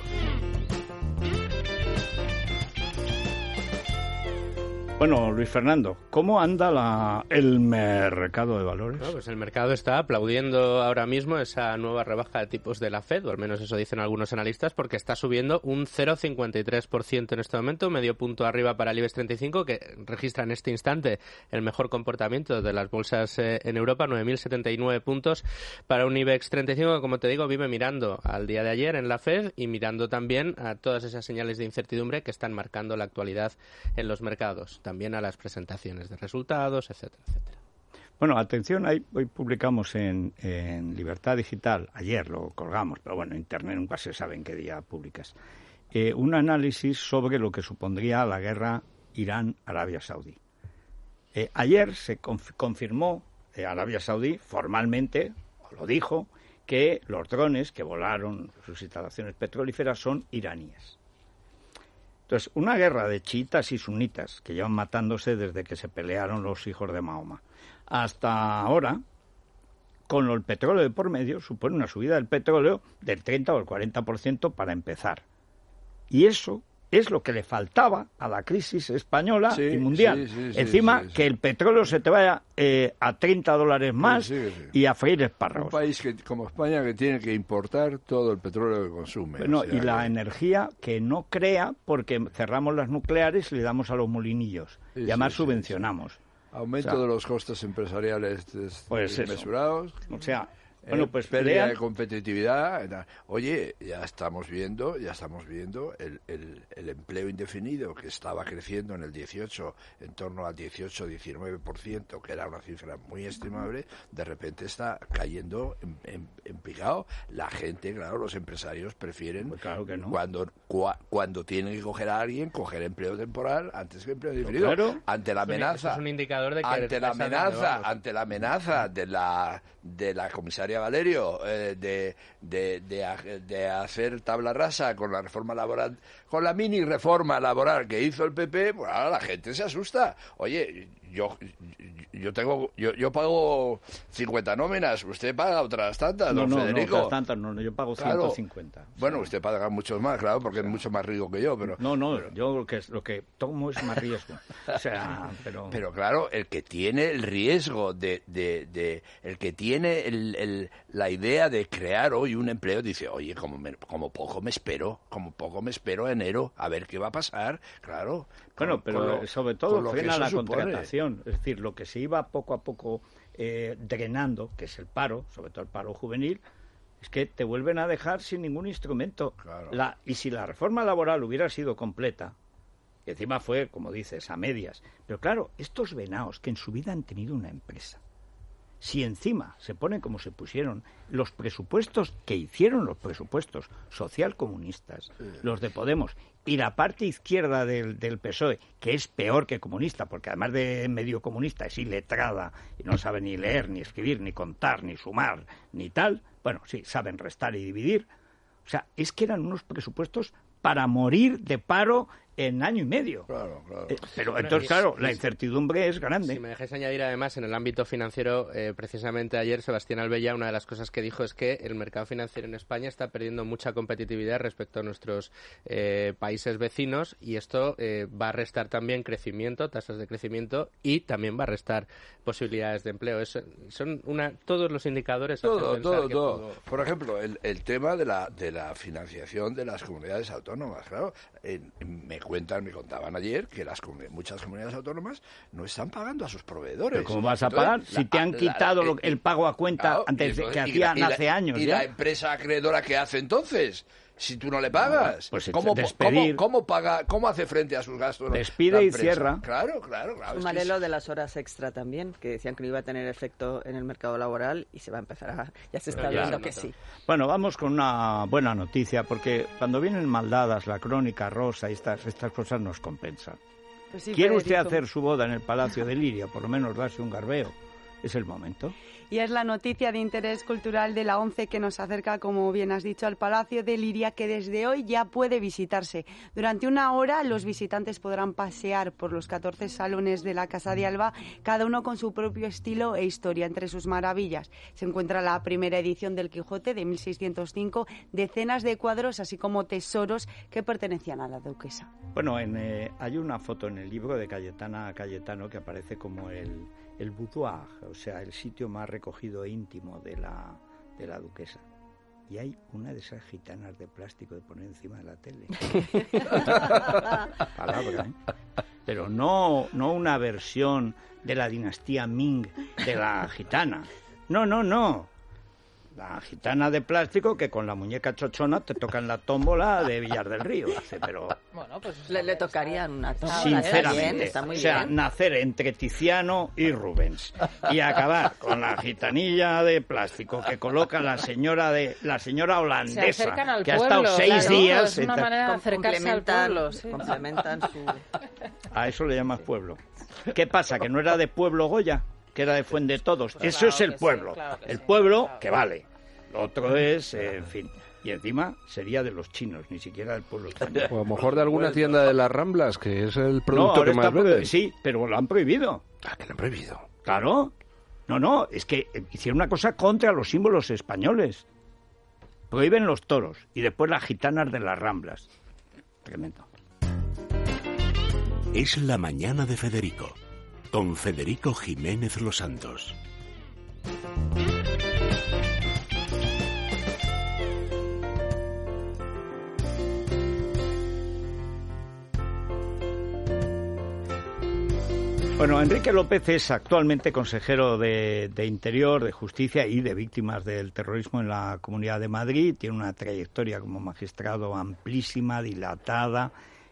S3: Bueno, Luis Fernando, ¿cómo anda el mercado de valores?
S12: No, pues el mercado está aplaudiendo ahora mismo esa nueva rebaja de tipos de la FED, o al menos eso dicen algunos analistas, porque está subiendo un 0,53% en este momento, medio punto arriba para el IBEX 35, que registra en este instante el mejor comportamiento de las bolsas en Europa, 9.079 puntos para un IBEX 35 que, como te digo, vive mirando al día de ayer en la FED y mirando también a todas esas señales de incertidumbre que están marcando la actualidad en los mercados. También a las presentaciones de resultados, etcétera, etcétera.
S3: Bueno, atención, hoy publicamos en Libertad Digital, ayer lo colgamos, pero bueno, en Internet nunca se sabe en qué día publicas, un análisis sobre lo que supondría la guerra Irán-Arabia Saudí. Ayer se confirmó Arabia Saudí formalmente, o lo dijo, que los drones que volaron sus instalaciones petrolíferas son iraníes. Entonces, una guerra de chiitas y sunitas que llevan matándose desde que se pelearon los hijos de Mahoma hasta ahora, con el petróleo de por medio, supone una subida del petróleo del 30 o el 40% para empezar. Y eso es lo que le faltaba a la crisis española y mundial. Encima, que el petróleo se te vaya a $30 más y a freír espárragos.
S6: Un país como España que tiene que importar todo el petróleo que consume.
S3: Bueno, y la energía que no crea porque cerramos las nucleares y le damos a los molinillos. Y además subvencionamos.
S6: Aumento de los costes empresariales desmesurados.
S3: O sea, Bueno, pues
S6: pérdida de competitividad. Oye, ya estamos viendo el empleo indefinido que estaba creciendo en el 18, en torno al 18-19%, que era una cifra muy estimable, de repente está cayendo en picado. La gente, claro, los empresarios prefieren,
S3: pues claro que no,
S6: cuando tienen que coger a alguien, coger empleo temporal antes que empleo indefinido.
S3: Claro.
S6: Ante la amenaza,
S12: es un indicador de que
S6: ante la amenaza de la comisaria Valerio de hacer tabla rasa con la reforma laboral, con la mini reforma laboral que hizo el PP, pues ahora la gente se asusta. Oye, yo pago 50 nóminas, usted paga otras tantas, don Federico.
S3: No, otras tantas no, yo pago 150.
S6: Bueno, usted paga muchos más, claro, porque es mucho más rico que yo, pero...
S3: Yo lo que tomo es más riesgo. O sea,
S6: pero claro, el que tiene el riesgo el que tiene la idea de crear hoy un empleo, dice, oye, como poco me espero a enero, a ver qué va a pasar, claro.
S3: Bueno, pero sobre todo frena la contratación, es decir, lo que se iba poco a poco drenando, que es el paro, sobre todo el paro juvenil, es que te vuelven a dejar sin ningún instrumento.
S6: Claro.
S3: Y si la reforma laboral hubiera sido completa, y encima fue, como dices, a medias, pero claro, estos venaos que en su vida han tenido una empresa, si encima se ponen como se pusieron los presupuestos que hicieron los presupuestos socialcomunistas, los de Podemos, y la parte izquierda del PSOE, que es peor que comunista, porque además de medio comunista es iletrada y no sabe ni leer, ni escribir, ni contar, ni sumar, ni tal, bueno, sí, saben restar y dividir. O sea, es que eran unos presupuestos para morir de paro en año y medio.
S6: Claro.
S3: Pero bueno, entonces, claro, la incertidumbre es grande.
S12: Si me dejáis añadir, además, en el ámbito financiero, precisamente ayer Sebastián Albella, una de las cosas que dijo es que el mercado financiero en España está perdiendo mucha competitividad respecto a nuestros países vecinos, y esto va a restar también crecimiento, tasas de crecimiento, y también va a restar posibilidades de empleo. Son todos los indicadores.
S6: Todo. Por ejemplo, el tema de la financiación de las comunidades autónomas. Claro, me contaban ayer que muchas comunidades autónomas no están pagando a sus proveedores.
S3: ¿Pero cómo vas a pagar si te han quitado el pago a cuenta antes de que hacían hace años?
S6: ¿Y la empresa acreedora qué hace entonces? Si tú no le pagas,
S3: pues
S6: ¿cómo hace frente a sus gastos?
S3: Despide y cierra.
S6: Claro.
S7: Sumaré lo de las horas extra también, que decían que no iba a tener efecto en el mercado laboral, y se va a empezar ya se está viendo que sí.
S3: Bueno, vamos con una buena noticia, porque cuando vienen maldadas, la crónica rosa y estas cosas nos compensan.
S13: Pues sí,
S3: ¿Quiere usted hacer su boda en el Palacio de Liria? Por lo menos darse un garbeo. Es el momento.
S13: Y es la noticia de interés cultural de la ONCE que nos acerca, como bien has dicho, al Palacio de Liria, que desde hoy ya puede visitarse. Durante una hora los visitantes podrán pasear por los 14 salones de la Casa de Alba, cada uno con su propio estilo e historia. Entre sus maravillas se encuentra la primera edición del Quijote de 1605, decenas de cuadros, así como tesoros que pertenecían a la duquesa.
S3: Bueno, hay una foto en el libro de Cayetano que aparece como el boudoir, o sea, el sitio más recogido e íntimo de la duquesa. Y hay una de esas gitanas de plástico de poner encima de la tele. Palabra, ¿eh? Pero no una versión de la dinastía Ming de la gitana. No. La gitana de plástico que con la muñeca chochona te toca en la tómbola de Villar del Río. Pero
S7: bueno, pues le tocarían una tómbola.
S3: Sinceramente,
S7: está muy
S3: bien. Nacer entre Tiziano y Rubens y acabar con la gitanilla de plástico que coloca la señora holandesa que ha estado 6 días.
S5: Es una manera de acercarse al pueblo. Sí.
S7: Complementan su...
S3: A eso le llamas pueblo. ¿Qué pasa? ¿Que no era de Pueblo Goya? Que era de Fuendetodos. Pues eso es el pueblo. Sí, claro el pueblo que vale. Lo otro es, en fin. Y encima sería de los chinos, ni siquiera del pueblo español.
S4: O a lo mejor de alguna tienda de las Ramblas, que es el producto que más vende.
S3: Sí, pero lo han prohibido.
S4: ¿Que lo han prohibido?
S3: Claro. No, es que hicieron una cosa contra los símbolos españoles. Prohíben los toros y después las gitanas de las Ramblas. Tremendo.
S2: Es la mañana de Federico. Con Federico Jiménez Los Santos.
S3: Bueno, Enrique López es actualmente consejero de Interior, de Justicia y de Víctimas del Terrorismo en la Comunidad de Madrid. Tiene una trayectoria como magistrado amplísima, dilatada,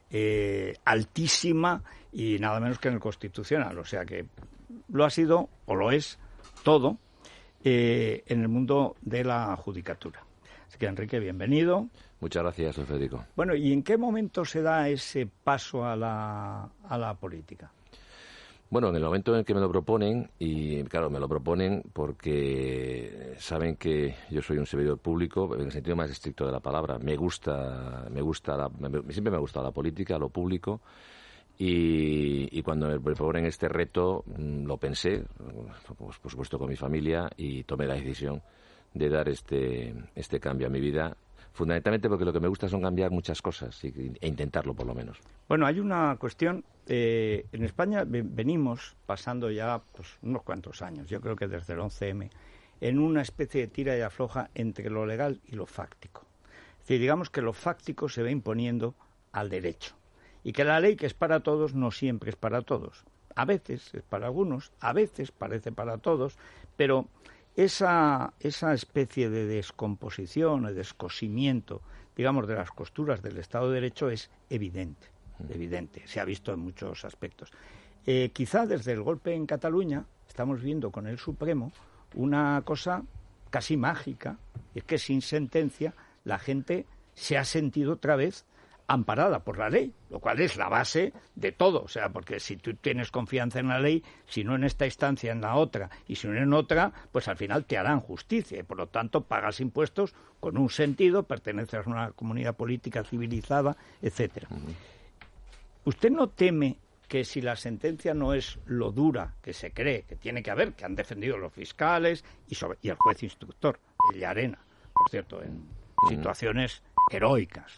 S3: altísima y nada menos que en el Constitucional. O sea que lo ha sido, o lo es, todo en el mundo de la judicatura. Así que, Enrique, bienvenido.
S14: Muchas gracias, don Federico.
S3: Bueno, ¿y en qué momento se da ese paso a la política?
S14: Bueno, en el momento en el que me lo proponen, y claro, me lo proponen porque saben que yo soy un servidor público, en el sentido más estricto de la palabra. Siempre me ha gustado la política, lo público, y cuando me proponen este reto, lo pensé, pues, por supuesto con mi familia, y tomé la decisión de dar este cambio a mi vida. Fundamentalmente porque lo que me gusta son cambiar muchas cosas e intentarlo por lo menos.
S3: Bueno, hay una cuestión. En España venimos pasando ya pues, unos cuantos años, yo creo que desde el 11M, en una especie de tira y afloja entre lo legal y lo fáctico. Es decir, digamos que lo fáctico se va imponiendo al derecho y que la ley, que es para todos, no siempre es para todos. A veces es para algunos, a veces parece para todos, pero esa especie de descomposición o descosimiento, digamos, de las costuras del Estado de Derecho es evidente, se ha visto en muchos aspectos. Quizá desde el golpe en Cataluña estamos viendo con el Supremo una cosa casi mágica, y es que sin sentencia la gente se ha sentido otra vez amparada por la ley, lo cual es la base de todo, o sea, porque si tú tienes confianza en la ley, si no en esta instancia, en la otra, y si no en otra, pues al final te harán justicia, y por lo tanto pagas impuestos con un sentido, perteneces a una comunidad política civilizada, etcétera. ¿Usted no teme que si la sentencia no es lo dura que se cree que tiene que haber, que han defendido los fiscales y el juez instructor, el Llarena, por cierto, en situaciones heroicas,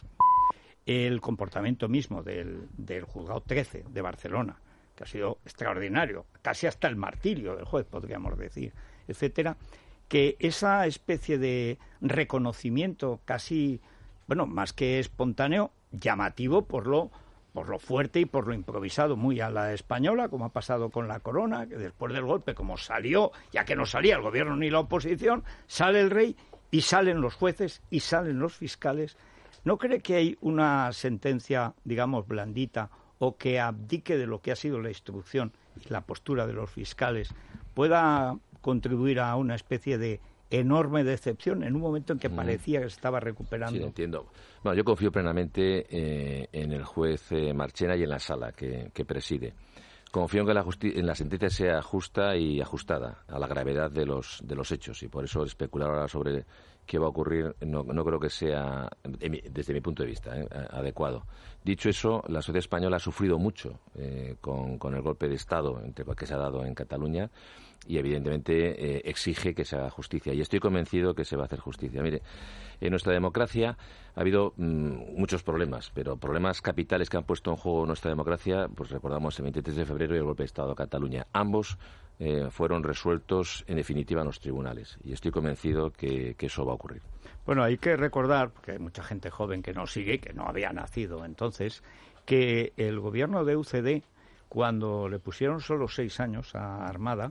S3: el comportamiento mismo del juzgado 13 de Barcelona, que ha sido extraordinario, casi hasta el martirio del juez, podríamos decir, etcétera, que esa especie de reconocimiento casi, bueno, más que espontáneo, llamativo por lo fuerte y por lo improvisado, muy a la española, como ha pasado con la corona, que después del golpe, como salió, ya que no salía el gobierno ni la oposición, sale el rey y salen los jueces y salen los fiscales. ¿No cree que hay una sentencia, digamos, blandita o que abdique de lo que ha sido la instrucción y la postura de los fiscales pueda contribuir a una especie de enorme decepción en un momento en que parecía que se estaba recuperando?
S14: Sí, entiendo. Bueno, yo confío plenamente en el juez Marchena y en la sala que preside. Confío en que la sentencia sea justa y ajustada a la gravedad de los hechos, y por eso especular ahora sobre qué va a ocurrir no creo que sea, desde mi punto de vista, adecuado. Dicho eso, la sociedad española ha sufrido mucho con el golpe de Estado que se ha dado en Cataluña, y evidentemente exige que se haga justicia, y estoy convencido que se va a hacer justicia. Mire, en nuestra democracia ha habido muchos problemas, pero problemas capitales que han puesto en juego nuestra democracia, pues recordamos el 23 de febrero y el golpe de Estado de Cataluña. Ambos fueron resueltos en definitiva en los tribunales, y estoy convencido que eso va a ocurrir.
S3: Bueno, hay que recordar, porque hay mucha gente joven que no sigue, que no había nacido entonces, que el gobierno de UCD, cuando le pusieron solo 6 años a Armada,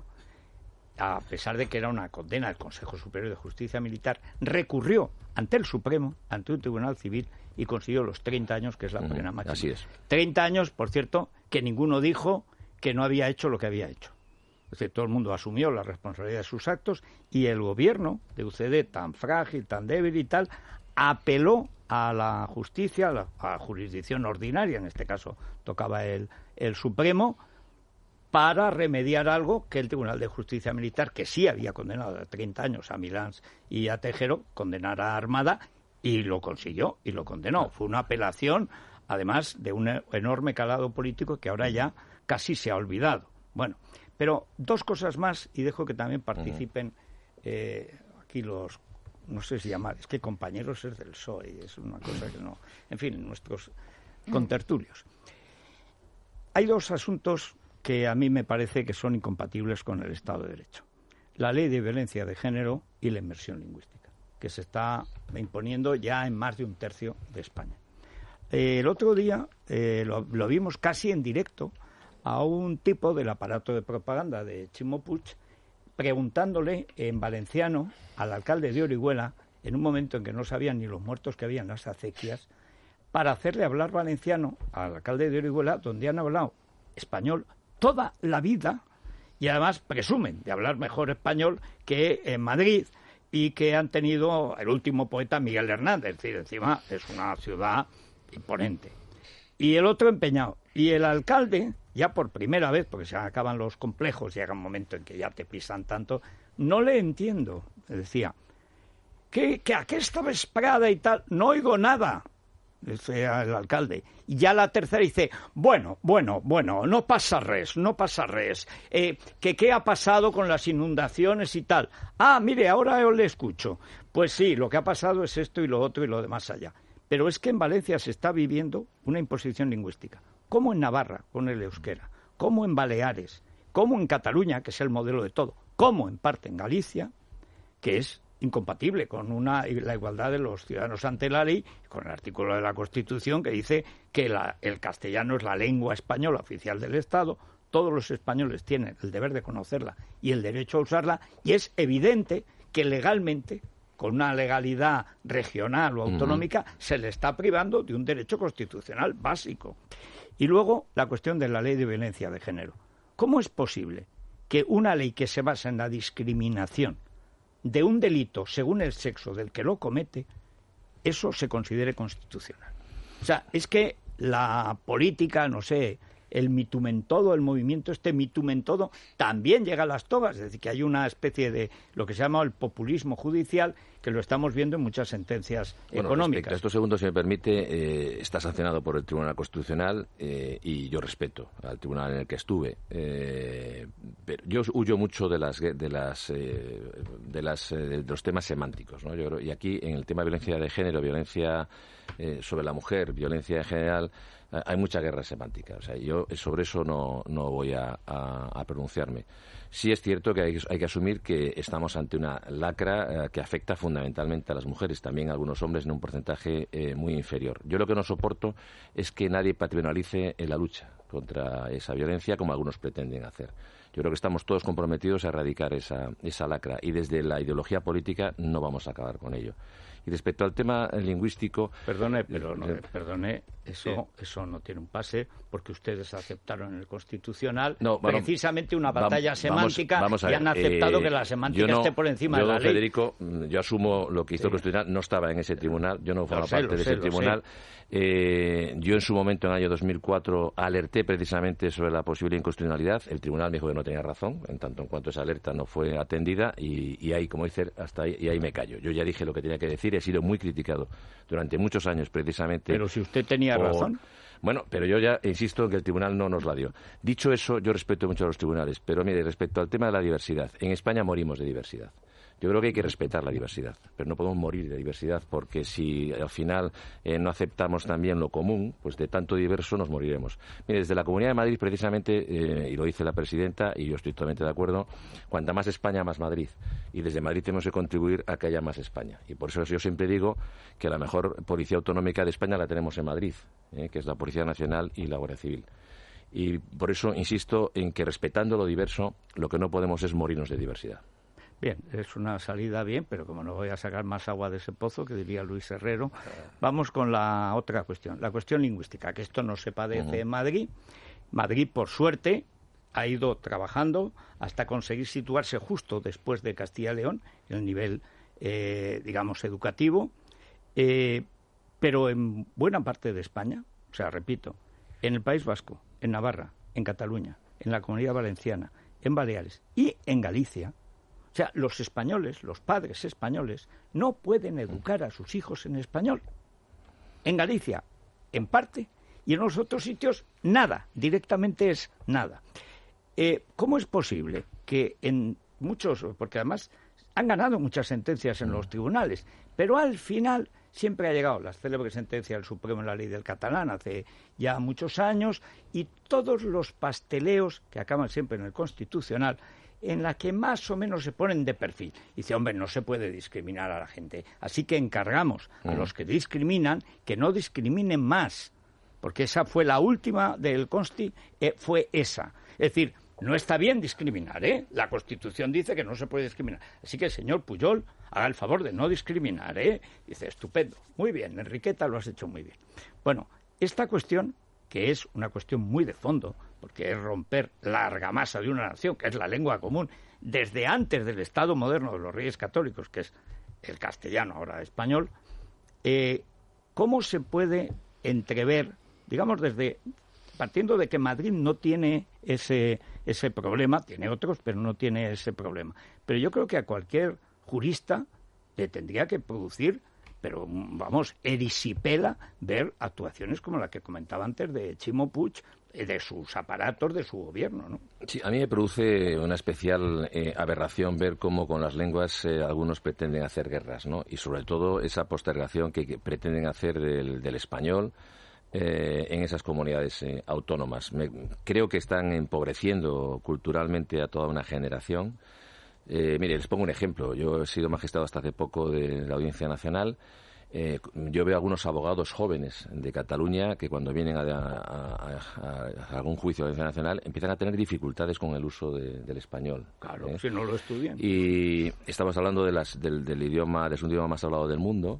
S3: a pesar de que era una condena del Consejo Superior de Justicia Militar, recurrió ante el Supremo, ante un tribunal civil, y consiguió los 30 años, que es la pena máxima.
S14: Así es.
S3: 30 años, por cierto, que ninguno dijo que no había hecho lo que había hecho. Es decir, todo el mundo asumió la responsabilidad de sus actos, y el gobierno de UCD, tan frágil, tan débil y tal, apeló a la justicia, a la jurisdicción ordinaria, en este caso tocaba el Supremo, para remediar algo que el Tribunal de Justicia Militar, que sí había condenado a 30 años a Milans y a Tejero, condenara a Armada, y lo consiguió y lo condenó. Fue una apelación, además, de un enorme calado político que ahora ya casi se ha olvidado. Bueno, pero 2 cosas más, y dejo que también participen aquí los, no sé si llamar, es que compañeros es del PSOE, es una cosa que no, en fin, nuestros contertulios. Hay 2 asuntos que a mí me parece que son incompatibles con el Estado de Derecho. La ley de violencia de género y la inmersión lingüística, que se está imponiendo ya en más de 1/3 de España. El otro día lo vimos casi en directo a un tipo del aparato de propaganda de Ximo Puig preguntándole en valenciano al alcalde de Orihuela, en un momento en que no sabían ni los muertos que había en las acequias, para hacerle hablar valenciano al alcalde de Orihuela, donde han hablado español toda la vida y además presumen de hablar mejor español que en Madrid y que han tenido el último poeta Miguel Hernández, es decir, encima es una ciudad imponente. Y el otro empeñado. Y el alcalde, ya por primera vez, porque se acaban los complejos, llega un momento en que ya te pisan tanto, no le entiendo, decía, que aquesta vesprada y tal, no oigo nada, decía el alcalde. Y ya la tercera dice, bueno, no pasa res, que qué ha pasado con las inundaciones y tal. Ah, mire, ahora yo le escucho. Pues sí, lo que ha pasado es esto y lo otro y lo demás allá. Pero es que en Valencia se está viviendo una imposición lingüística, como en Navarra, con el euskera, como en Baleares, como en Cataluña, que es el modelo de todo, como en parte en Galicia, que es incompatible con la igualdad de los ciudadanos ante la ley, con el artículo de la Constitución que dice que el castellano es la lengua española oficial del Estado, todos los españoles tienen el deber de conocerla y el derecho a usarla, y es evidente que legalmente, con una legalidad regional o autonómica, se le está privando de un derecho constitucional básico. Y luego la cuestión de la ley de violencia de género. ¿Cómo es posible que una ley que se basa en la discriminación de un delito según el sexo del que lo comete, eso se considere constitucional? O sea, es que la política, no sé, el mitumentodo, el movimiento mitumentodo, también llega a las togas, es decir, que hay una especie de lo que se llama el populismo judicial, que lo estamos viendo en muchas sentencias económicas.
S14: Respecto a esto segundo, si me permite, está sancionado por el Tribunal Constitucional y yo respeto al tribunal en el que estuve. Pero yo huyo mucho de los temas semánticos, ¿no? Yo creo, y aquí en el tema de violencia de género, violencia sobre la mujer, violencia en general, hay mucha guerra semántica. O sea, yo sobre eso no voy a pronunciarme. Sí es cierto que hay que asumir que estamos ante una lacra que afecta fundamentalmente a las mujeres, también a algunos hombres en un porcentaje muy inferior. Yo lo que no soporto es que nadie patrimonialice la lucha contra esa violencia como algunos pretenden hacer. Yo creo que estamos todos comprometidos a erradicar esa lacra y desde la ideología política no vamos a acabar con ello. Y respecto al tema lingüístico... Perdone,
S3: eso no tiene un pase, porque ustedes aceptaron en el Constitucional precisamente una batalla semántica y han aceptado que la semántica esté por encima de la ley.
S14: Federico, yo asumo lo que hizo el Constitucional, no estaba en ese tribunal, yo no formaba parte de ese tribunal. Yo en su momento, en el año 2004, alerté precisamente sobre la posible inconstitucionalidad. El tribunal me dijo que no tenía razón, en tanto en cuanto esa alerta no fue atendida, y ahí, como dice, hasta ahí, y ahí me callo. Yo ya dije lo que tenía que decir, he sido muy criticado durante muchos años precisamente.
S3: Pero si usted tenía razón.
S14: Bueno, pero yo ya insisto en que el tribunal no nos la dio. Dicho eso, yo respeto mucho a los tribunales, pero mire, respecto al tema de la diversidad, en España morimos de diversidad. Yo creo que hay que respetar la diversidad, pero no podemos morir de diversidad, porque si al final no aceptamos también lo común, pues de tanto diverso nos moriremos. Mire, desde la Comunidad de Madrid, precisamente, y lo dice la presidenta, y yo estoy totalmente de acuerdo, cuanta más España, más Madrid. Y desde Madrid tenemos que contribuir a que haya más España. Y por eso yo siempre digo que la mejor policía autonómica de España la tenemos en Madrid, que es la Policía Nacional y la Guardia Civil. Y por eso insisto en que, respetando lo diverso, lo que no podemos es morirnos de diversidad.
S3: Bien, es una salida bien, pero como no voy a sacar más agua de ese pozo, que diría Luis Herrero, vamos con la otra cuestión, la cuestión lingüística, que esto no se padece en Madrid. Madrid, por suerte, ha ido trabajando hasta conseguir situarse justo después de Castilla y León, en el nivel, digamos, educativo, pero en buena parte de España, o sea, repito, en el País Vasco, en Navarra, en Cataluña, en la Comunidad Valenciana, en Baleares y en Galicia. O sea, los españoles, los padres españoles, no pueden educar a sus hijos en español. En Galicia, en parte, y en los otros sitios, nada. Directamente es nada. ¿Cómo es posible que en muchos, porque además han ganado muchas sentencias en los tribunales, pero al final siempre ha llegado la célebre sentencia del Supremo en la ley del catalán hace ya muchos años, y todos los pasteleos que acaban siempre en el Constitucional, en la que más o menos se ponen de perfil. Dice, hombre, no se puede discriminar a la gente, así que encargamos a los que discriminan que no discriminen más, porque esa fue la última del Consti, fue esa. Es decir, no está bien discriminar, ¿eh? La Constitución dice que no se puede discriminar. Así que el señor Pujol haga el favor de no discriminar, ¿eh? Dice, estupendo, muy bien, Enriqueta, lo has hecho muy bien. Bueno, esta cuestión, que es una cuestión muy de fondo, porque es romper la argamasa de una nación, que es la lengua común, desde antes del Estado moderno de los Reyes Católicos, que es el castellano, ahora español, ¿cómo se puede entrever, digamos, partiendo de que Madrid no tiene ese problema, tiene otros, pero no tiene ese problema? Pero yo creo que a cualquier jurista le tendría que producir, pero vamos, erisipela ver actuaciones como la que comentaba antes de Ximo Puig, de sus aparatos, de su gobierno, ¿no?
S14: Sí, a mí me produce una especial aberración ver cómo con las lenguas algunos pretenden hacer guerras, ¿no? Y sobre todo esa postergación que pretenden hacer del español en esas comunidades autónomas. Creo que están empobreciendo culturalmente a toda una generación. Mire, les pongo un ejemplo. Yo he sido magistrado hasta hace poco de la Audiencia Nacional. Yo veo a algunos abogados jóvenes de Cataluña que cuando vienen a algún juicio de la Audiencia Nacional empiezan a tener dificultades con el uso del español.
S3: Claro, si no lo estudian.
S14: Y estamos hablando del idioma, del segundo idioma más hablado del mundo.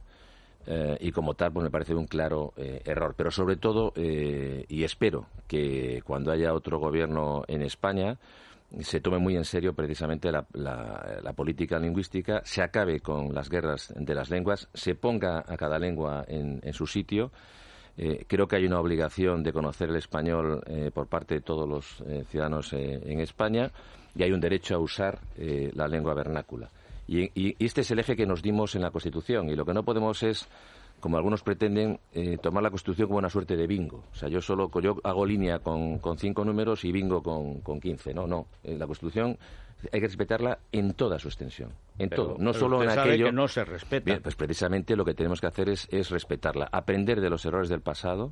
S14: Y como tal, pues me parece un claro error. Pero sobre todo, y espero que cuando haya otro gobierno en España se tome muy en serio precisamente la política lingüística, se acabe con las guerras de las lenguas, se ponga a cada lengua en su sitio. Creo que hay una obligación de conocer el español por parte de todos los ciudadanos en España, y hay un derecho a usar la lengua vernácula. Y este es el eje que nos dimos en la Constitución, y lo que no podemos es, como algunos pretenden, tomar la Constitución como una suerte de bingo. O sea, yo hago línea con 5 números y bingo con 15. No. La Constitución hay que respetarla en toda su extensión. Todo. No solo en aquello
S3: que no se respeta.
S14: Bien, pues precisamente lo que tenemos que hacer es respetarla. Aprender de los errores del pasado,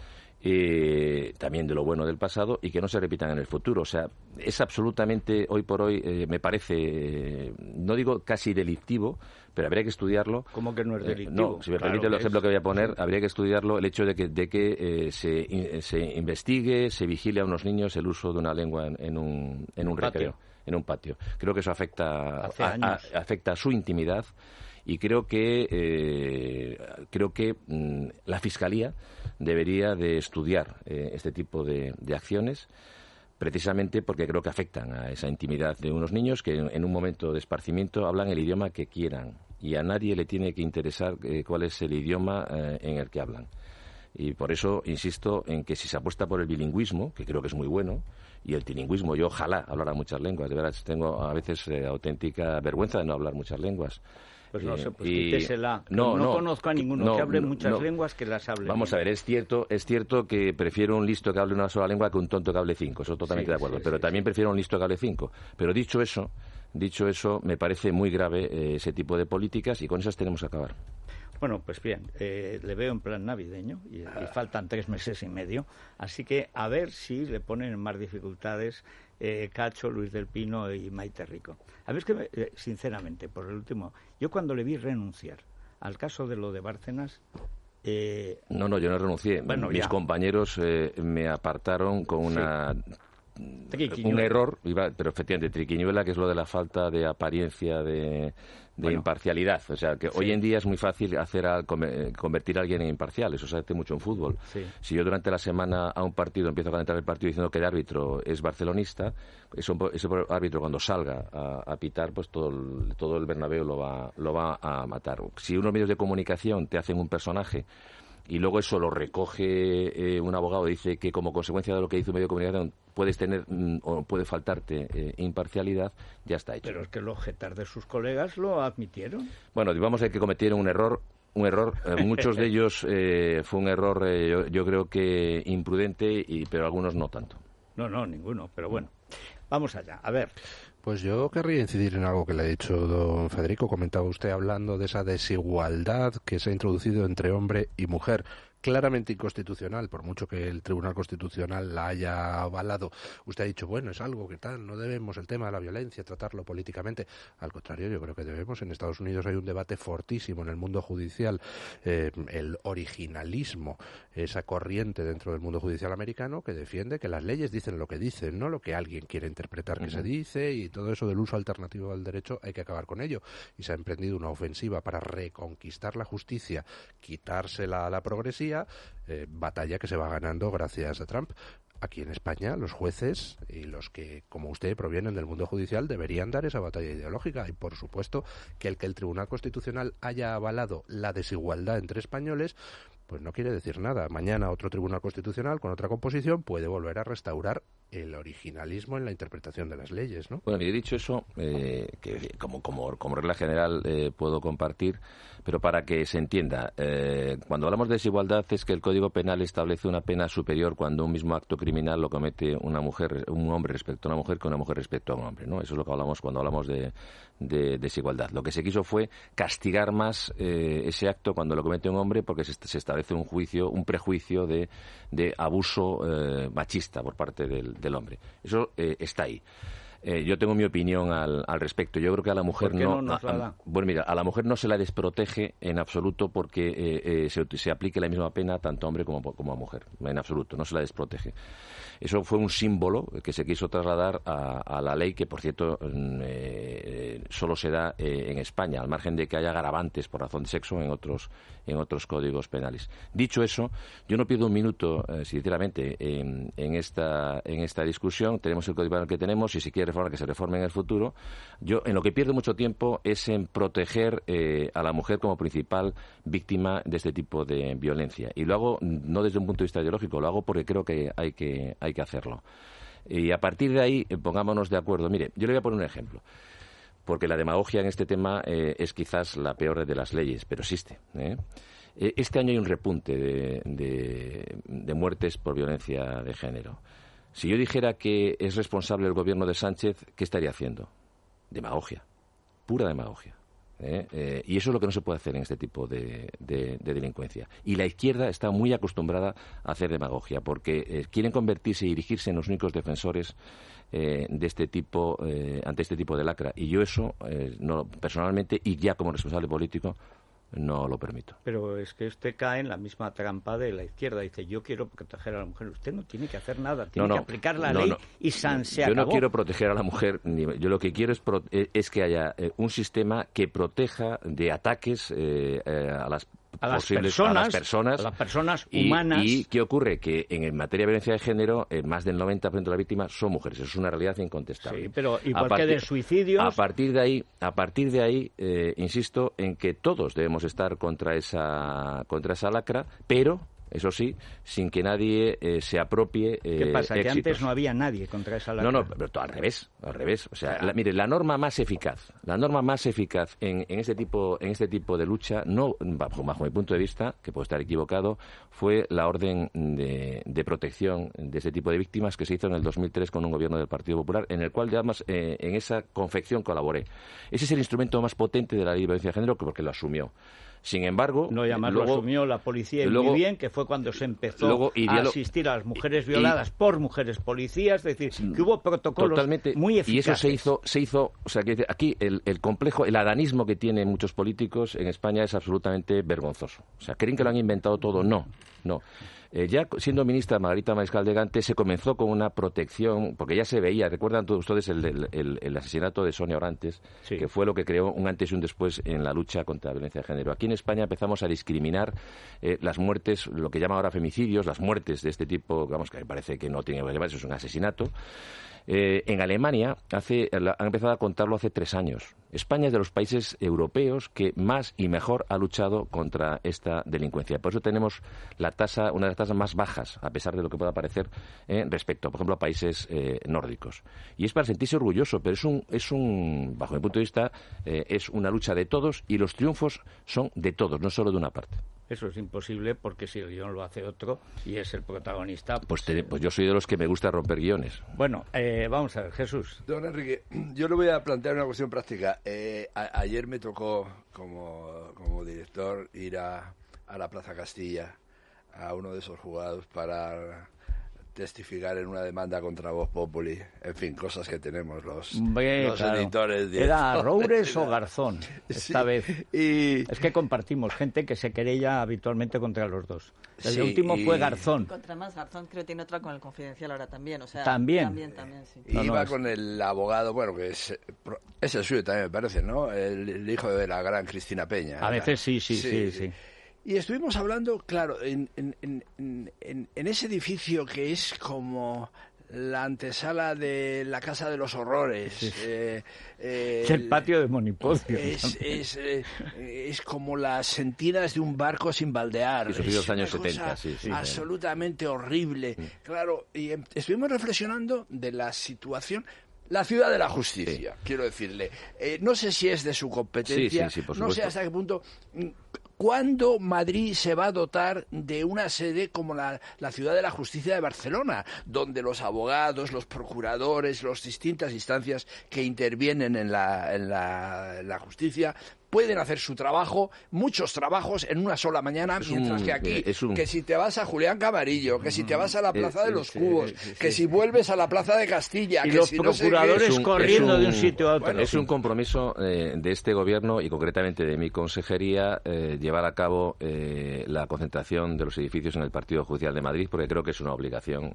S14: también de lo bueno del pasado, y que no se repitan en el futuro. O sea, es absolutamente, hoy por hoy, me parece, no digo casi delictivo, pero habría que estudiarlo.
S3: ¿Cómo que no es delictivo?
S14: No, si me permite el ejemplo que voy a poner, habría que estudiarlo, el hecho de que se investigue, se vigile a unos niños el uso de una lengua en un recreo, en un patio. Creo que eso afecta a su intimidad. Y creo que la Fiscalía debería de estudiar este tipo de acciones, precisamente porque creo que afectan a esa intimidad de unos niños que en un momento de esparcimiento hablan el idioma que quieran, y a nadie le tiene que interesar cuál es el idioma en el que hablan. Y por eso insisto en que si se apuesta por el bilingüismo, que creo que es muy bueno, y el trilingüismo, yo ojalá hablara muchas lenguas, de verdad tengo a veces auténtica vergüenza de no hablar muchas lenguas.
S3: Pues no sé, pues quítesela. No conozco a ninguno que hable muchas lenguas que las hable.
S14: Vamos a ver, es cierto que prefiero un listo que hable una sola lengua que un tonto que hable 5, eso totalmente de acuerdo, pero también prefiero un listo que hable 5. Pero dicho eso, me parece muy grave ese tipo de políticas, y con esas tenemos que acabar.
S3: Bueno, pues bien, le veo en plan navideño y faltan 3 meses y medio, así que a ver si le ponen en más dificultades Cacho, Luis del Pino y Maite Rico. A ver, es que sinceramente, por el último, yo cuando le vi renunciar al caso de lo de Bárcenas...
S14: No, yo no renuncié. Bueno, mis compañeros me apartaron con un error, pero efectivamente triquiñuela, que es lo de la falta de apariencia de imparcialidad. O sea, que hoy en día es muy fácil convertir a alguien en imparcial. Eso se hace mucho en fútbol. Sí. Si yo durante la semana a un partido empiezo a calentar el partido diciendo que el árbitro es barcelonista, ese árbitro cuando salga a pitar, pues todo el Bernabéu lo va a matar. Si unos medios de comunicación te hacen un personaje y luego eso lo recoge un abogado y dice que como consecuencia de lo que dice un medio de comunicación puedes tener o puede faltarte imparcialidad, ya está hecho.
S3: Pero es que los jetas de sus colegas lo admitieron.
S14: Bueno, digamos que cometieron un error, muchos de ellos fue un error yo creo que imprudente, pero algunos no tanto.
S3: No, ninguno, pero bueno, vamos allá, a ver.
S4: Pues yo querría incidir en algo que le ha dicho don Federico. Comentaba usted hablando de esa desigualdad que se ha introducido entre hombre y mujer. claramente inconstitucional, por mucho que el Tribunal Constitucional la haya avalado. Usted ha dicho, bueno, es algo que tal, no debemos el tema de la violencia tratarlo políticamente. Al contrario, yo creo que debemos. En Estados Unidos hay un debate fortísimo en el mundo judicial, el originalismo, esa corriente dentro del mundo judicial americano que defiende que las leyes dicen lo que dicen, no lo que alguien quiere interpretar que se dice, y todo eso del uso alternativo del derecho hay que acabar con ello. Y se ha emprendido una ofensiva para reconquistar la justicia, quitársela a la progresía, batalla que se va ganando gracias a Trump. Aquí en España los jueces y los que, como usted, provienen del mundo judicial deberían dar esa batalla ideológica, y por supuesto que el Tribunal Constitucional haya avalado la desigualdad entre españoles pues no quiere decir nada. Mañana otro Tribunal Constitucional con otra composición puede volver a restaurar el originalismo en la interpretación de las leyes, ¿no?
S14: Bueno, y he dicho eso, que como regla general puedo compartir, pero para que se entienda, cuando hablamos de desigualdad es que el Código Penal establece una pena superior cuando un mismo acto criminal lo comete un hombre respecto a una mujer que una mujer respecto a un hombre, ¿no? Eso es lo que hablamos cuando hablamos de desigualdad. Lo que se quiso fue castigar más ese acto cuando lo comete un hombre, porque se establece un prejuicio de abuso machista por parte del hombre. Eso está ahí. Yo tengo mi opinión al respecto. Yo creo que a la mujer bueno, mira, a la mujer no se la desprotege en absoluto porque se aplique la misma pena tanto a hombre como a mujer. En absoluto, no se la desprotege. Eso fue un símbolo que se quiso trasladar a la ley, que por cierto solo se da en España, al margen de que haya agravantes por razón de sexo en otros códigos penales. Dicho eso, yo no pierdo un minuto, sinceramente, en esta discusión. Tenemos el código penal que tenemos, y si quiere reformar, que se reforme en el futuro. Yo en lo que pierdo mucho tiempo es en proteger a la mujer como principal víctima de este tipo de violencia. Y lo hago no desde un punto de vista ideológico, lo hago porque creo que hay que hacerlo. Y a partir de ahí, pongámonos de acuerdo. Mire, yo le voy a poner un ejemplo, porque la demagogia en este tema es quizás la peor de las leyes, pero existe. Este año hay un repunte de muertes por violencia de género. Si yo dijera que es responsable el gobierno de Sánchez, ¿qué estaría haciendo? Demagogia, pura demagogia. Y eso es lo que no se puede hacer en este tipo de delincuencia. Y la izquierda está muy acostumbrada a hacer demagogia, porque quieren convertirse y dirigirse en los únicos defensores de este tipo, ante este tipo de lacra. Y yo eso, personalmente, y ya como responsable político, no lo permito.
S3: Pero es que usted cae en la misma trampa de la izquierda. Dice, yo quiero proteger a la mujer. Usted no tiene que hacer nada, tiene que aplicar la ley y se acabó.
S14: Yo no quiero proteger a la mujer. Yo lo que quiero es que haya un sistema que proteja de ataques a las personas humanas. ¿Y qué ocurre? Que en materia de violencia de género, más del 90% de las víctimas son mujeres. Eso es una realidad incontestable.
S3: Sí, pero igual que de suicidios.
S14: A partir de ahí, insisto en que todos debemos estar contra esa lacra, pero eso sí, sin que nadie se apropie
S3: ¿Qué pasa?
S14: éxitos.
S3: Que antes no había nadie contra esa lacra.
S14: No, pero al revés. O sea, mire, la norma más eficaz en este tipo de lucha, no bajo mi punto de vista, que puedo estar equivocado, fue la orden de protección de este tipo de víctimas que se hizo en el 2003 con un gobierno del Partido Popular, en el cual además en esa confección colaboré. Ese es el instrumento más potente de la ley de violencia de género, porque lo asumió. Sin embargo,
S3: lo asumió la policía muy bien, que fue cuando se empezó a asistir a las mujeres violadas por mujeres policías, es decir, que hubo protocolos muy eficaces.
S14: Y eso se hizo, o sea, que aquí el complejo, el adanismo que tienen muchos políticos en España es absolutamente vergonzoso. O sea, ¿creen que lo han inventado todo? No. Ya siendo ministra Margarita Mariscal de Gante se comenzó con una protección, porque ya se veía, recuerdan todos ustedes el asesinato de Sonia Orantes, sí, que fue lo que creó un antes y un después en la lucha contra la violencia de género. Aquí en España empezamos a discriminar las muertes, lo que llaman ahora femicidios, las muertes de este tipo, que me parece que no tiene relevancia, es un asesinato. En Alemania han empezado a contarlo hace 3 años. España es de los países europeos que más y mejor ha luchado contra esta delincuencia. Por eso tenemos una de las tasas más bajas, a pesar de lo que pueda parecer, respecto, por ejemplo, a países nórdicos. Y es para sentirse orgulloso, pero bajo mi punto de vista, es una lucha de todos y los triunfos son de todos, no solo de una parte.
S3: Eso es imposible porque si el guión lo hace otro y es el protagonista...
S14: Pues yo soy de los que me gusta romper guiones.
S3: Bueno, vamos a ver, Jesús.
S6: Don Enrique, yo le voy a plantear una cuestión práctica. Ayer me tocó, como director, ir a la Plaza Castilla a uno de esos juzgados para testificar en una demanda contra Vox Populi. En fin, cosas que tenemos los editores.
S3: ¿Era Roures o Garzón esta vez? Es que compartimos gente que se querella habitualmente contra los dos. El último fue Garzón.
S7: Contra más Garzón, creo que tiene otra con el Confidencial ahora también. O sea,
S3: ¿También?
S7: Sí.
S6: Iba con el abogado, bueno, que es el suyo también, me parece, ¿no? El hijo de la gran Cristina Peña.
S3: A veces sí.
S6: Y estuvimos hablando, claro, en ese edificio que es como la antesala de la Casa de los Horrores.
S3: Es el patio de Monipodio.
S6: Es como las sentinas de un barco sin baldear.
S14: Eso fue los años 70,
S6: absolutamente horrible. Claro, y estuvimos reflexionando de la situación. La ciudad de la justicia, quiero decirle. No sé si es de su competencia,
S14: por supuesto.
S6: No sé hasta qué punto. ¿Cuándo Madrid se va a dotar de una sede como la Ciudad de la Justicia de Barcelona, donde los abogados, los procuradores, las distintas instancias que intervienen en la justicia pueden hacer su trabajo, muchos trabajos en una sola mañana, mientras que aquí, que si te vas a Julián Camarillo, que si te vas a la Plaza de los Cubos, que si vuelves a la Plaza de Castilla,
S3: y
S6: que
S3: los
S6: si
S3: procuradores corriendo de un sitio a otro.
S14: Bueno, es un compromiso de este gobierno y concretamente de mi consejería llevar a cabo la concentración de los edificios en el Partido Judicial de Madrid, porque creo que es una obligación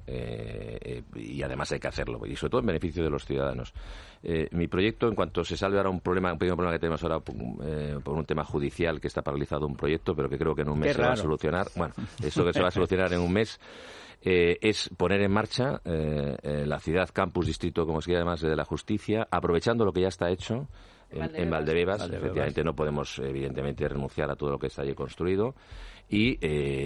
S14: y además hay que hacerlo, y sobre todo en beneficio de los ciudadanos. Mi proyecto, en cuanto se salve ahora un pequeño problema que tenemos ahora por un tema judicial, que está paralizado un proyecto, pero que creo que en un mes se va a solucionar. Bueno, eso que se va a solucionar en un mes es poner en marcha la ciudad campus distrito, como se llama, además de la justicia, aprovechando lo que ya está hecho en Valdebebas. Efectivamente, no podemos, evidentemente, renunciar a todo lo que está allí construido. Y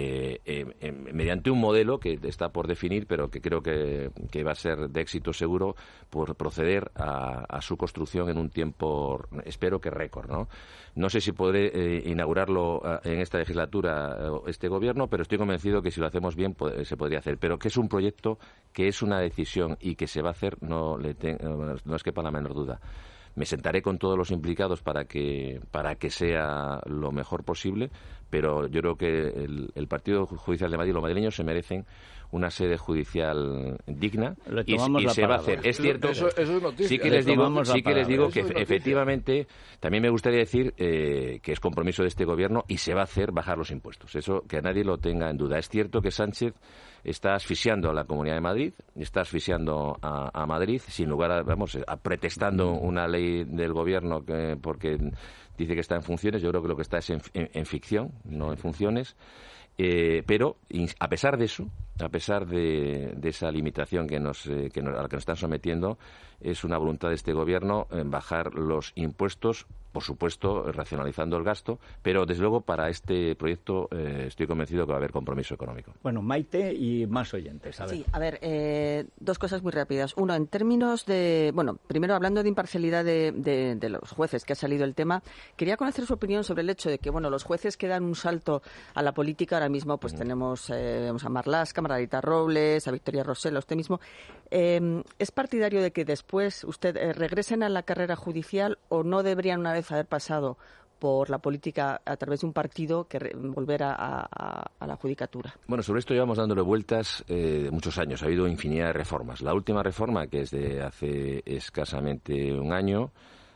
S14: mediante un modelo que está por definir, pero que creo que va a ser de éxito seguro, por proceder a su construcción en un tiempo, espero que récord, ¿no? No sé si podré inaugurarlo en esta legislatura este gobierno, pero estoy convencido que si lo hacemos bien se podría hacer. Pero que es un proyecto, que es una decisión y que se va a hacer, no es quepa la menor duda. Me sentaré con todos los implicados para que sea lo mejor posible, pero yo creo que el Partido Judicial de Madrid, los madrileños se merecen una sede judicial digna y se va a hacer. Es cierto,
S6: eso es noticia.
S14: Sí que les digo que efectivamente también me gustaría decir que es compromiso de este gobierno y se va a hacer bajar los impuestos. Eso que nadie lo tenga en duda. Es cierto que Sánchez está asfixiando a la Comunidad de Madrid, está asfixiando a Madrid, sin lugar a pretextando una ley del gobierno porque dice que está en funciones. Yo creo que lo que está es en ficción, no en funciones. Pero a pesar de eso, a pesar de esa limitación a la que nos están sometiendo, es una voluntad de este gobierno en bajar los impuestos, por supuesto, racionalizando el gasto, pero desde luego para este proyecto estoy convencido que va a haber compromiso económico.
S3: Bueno, Maite y más oyentes. A ver.
S7: Sí, a ver, dos cosas muy rápidas. Uno, en términos de, bueno, primero hablando de imparcialidad de los jueces, que ha salido el tema, quería conocer su opinión sobre el hecho de que, bueno, los jueces que dan un salto a la política ahora mismo, pues tenemos a Marlaska, Margarita Robles, a Victoria Rosell, a usted mismo. ¿Es partidario de que después regresen a la carrera judicial o no deberían una vez haber pasado por la política a través de un partido que volver a la judicatura?
S14: Bueno, sobre esto llevamos dándole vueltas muchos años. Ha habido infinidad de reformas. La última reforma, que es de hace escasamente un año,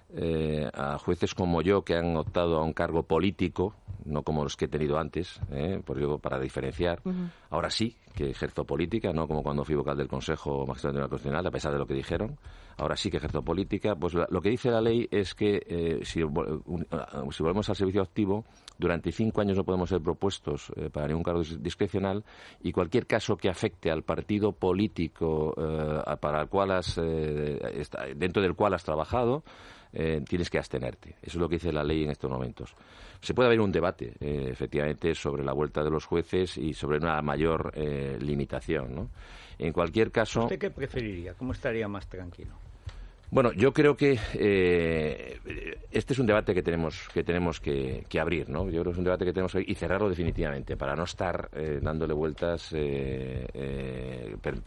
S14: a jueces como yo que han optado a un cargo político, no como los que he tenido antes, para diferenciar. Ahora sí que ejerzo política, no como cuando fui vocal del Consejo Magistrado Tribunal Constitucional, a pesar de lo que dijeron. Ahora sí que ejerzo política. Pues lo que dice la ley es que si volvemos al servicio activo, durante 5 años no podemos ser propuestos para ningún cargo discrecional, y cualquier caso que afecte al partido político para el cual dentro del cual has trabajado, tienes que abstenerte. Eso es lo que dice la ley en estos momentos. Se puede haber un debate, efectivamente, sobre la vuelta de los jueces y sobre una mayor limitación, ¿no? En cualquier caso...
S3: ¿Usted qué preferiría? ¿Cómo estaría más tranquilo?
S14: Bueno, yo creo que este es un debate que tenemos que abrir, ¿no? Yo creo que es un debate que tenemos que abrir y cerrarlo definitivamente, para no estar dándole vueltas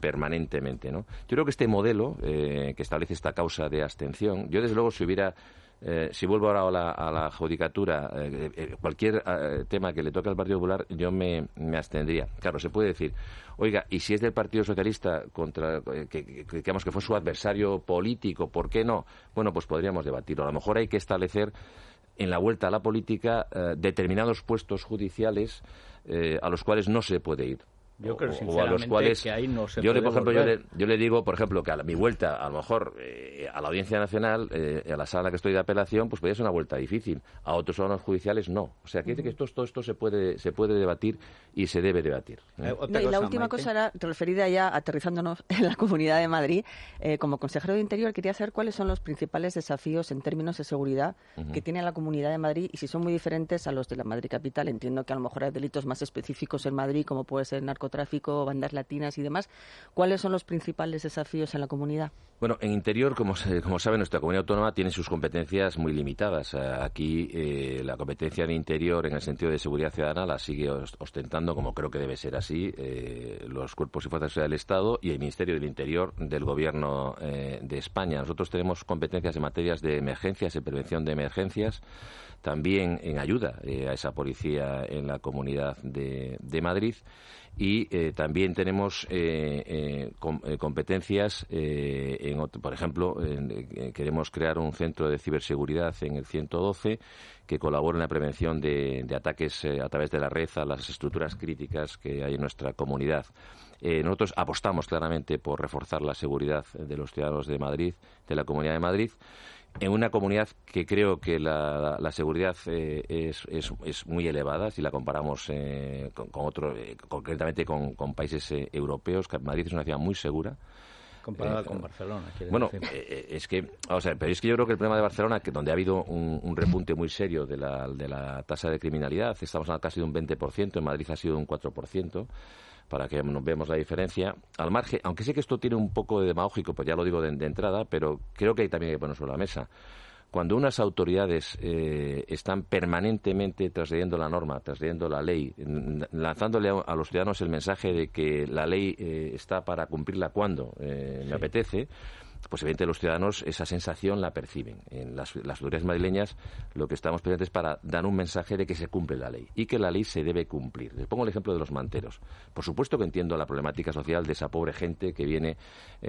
S14: permanentemente, ¿no? Yo creo que este modelo que establece esta causa de abstención, yo desde luego si hubiera Si vuelvo ahora a la judicatura, cualquier tema que le toque al Partido Popular, yo me abstendría. Claro, se puede decir, oiga, y si es del Partido Socialista, que digamos que fue su adversario político, ¿por qué no? Bueno, pues podríamos debatirlo. A lo mejor hay que establecer en la vuelta a la política determinados puestos judiciales a los cuales no se puede ir.
S3: Yo creo,
S14: o a los cuales
S3: que ahí no se
S14: yo,
S3: puede
S14: por ejemplo,
S3: volver.
S14: yo le digo, por ejemplo, que a mi vuelta, a lo mejor a la Audiencia Nacional, a la sala que estoy de apelación, pues podría ser una vuelta difícil. A otros órganos judiciales no. O sea, que dice que todo esto se puede debatir y se debe debatir.
S7: Y la última cosa era referida ya, aterrizándonos en la Comunidad de Madrid. Como consejero de Interior, quería saber cuáles son los principales desafíos en términos de seguridad que tiene la Comunidad de Madrid y si son muy diferentes a los de la Madrid capital. Entiendo que a lo mejor hay delitos más específicos en Madrid, como puede ser narcotráfico, bandas latinas y demás. ¿Cuáles son los principales desafíos en la comunidad?
S14: Bueno, en Interior, como sabe, nuestra comunidad autónoma tiene sus competencias muy limitadas. Aquí la competencia de Interior en el sentido de seguridad ciudadana la sigue ostentando, como creo que debe ser así, los cuerpos y fuerzas del Estado y el Ministerio del Interior del Gobierno de España. Nosotros tenemos competencias en materias de emergencias, de prevención de emergencias, también en ayuda a esa policía en la Comunidad de Madrid. Y también tenemos competencias, por ejemplo, queremos crear un centro de ciberseguridad en el 112 que colabore en la prevención de ataques a través de la red a las estructuras críticas que hay en nuestra comunidad. Nosotros apostamos claramente por reforzar la seguridad de los ciudadanos de Madrid, de la Comunidad de Madrid, en una comunidad que creo que la seguridad es muy elevada si la comparamos concretamente con países europeos. Madrid es una ciudad muy segura.
S3: Comparada con Barcelona.
S14: Bueno,
S3: decir.
S14: Pero es que yo creo que el problema de Barcelona, que donde ha habido un repunte muy serio de la tasa de criminalidad, estamos a casi de un 20%, en Madrid ha sido un 4%. Para que nos veamos la diferencia. Al margen, aunque sé que esto tiene un poco de demagógico, pues ya lo digo de entrada, pero creo que hay también que poner sobre la mesa. Cuando unas autoridades están permanentemente trasgrediendo la norma, trasgrediendo la ley, lanzándole a los ciudadanos el mensaje de que la ley está para cumplirla cuando me apetece, pues evidentemente los ciudadanos esa sensación la perciben. En las autoridades madrileñas lo que estamos pendientes es para dar un mensaje de que se cumple la ley y que la ley se debe cumplir. Les pongo el ejemplo de los manteros. Por supuesto que entiendo la problemática social de esa pobre gente que viene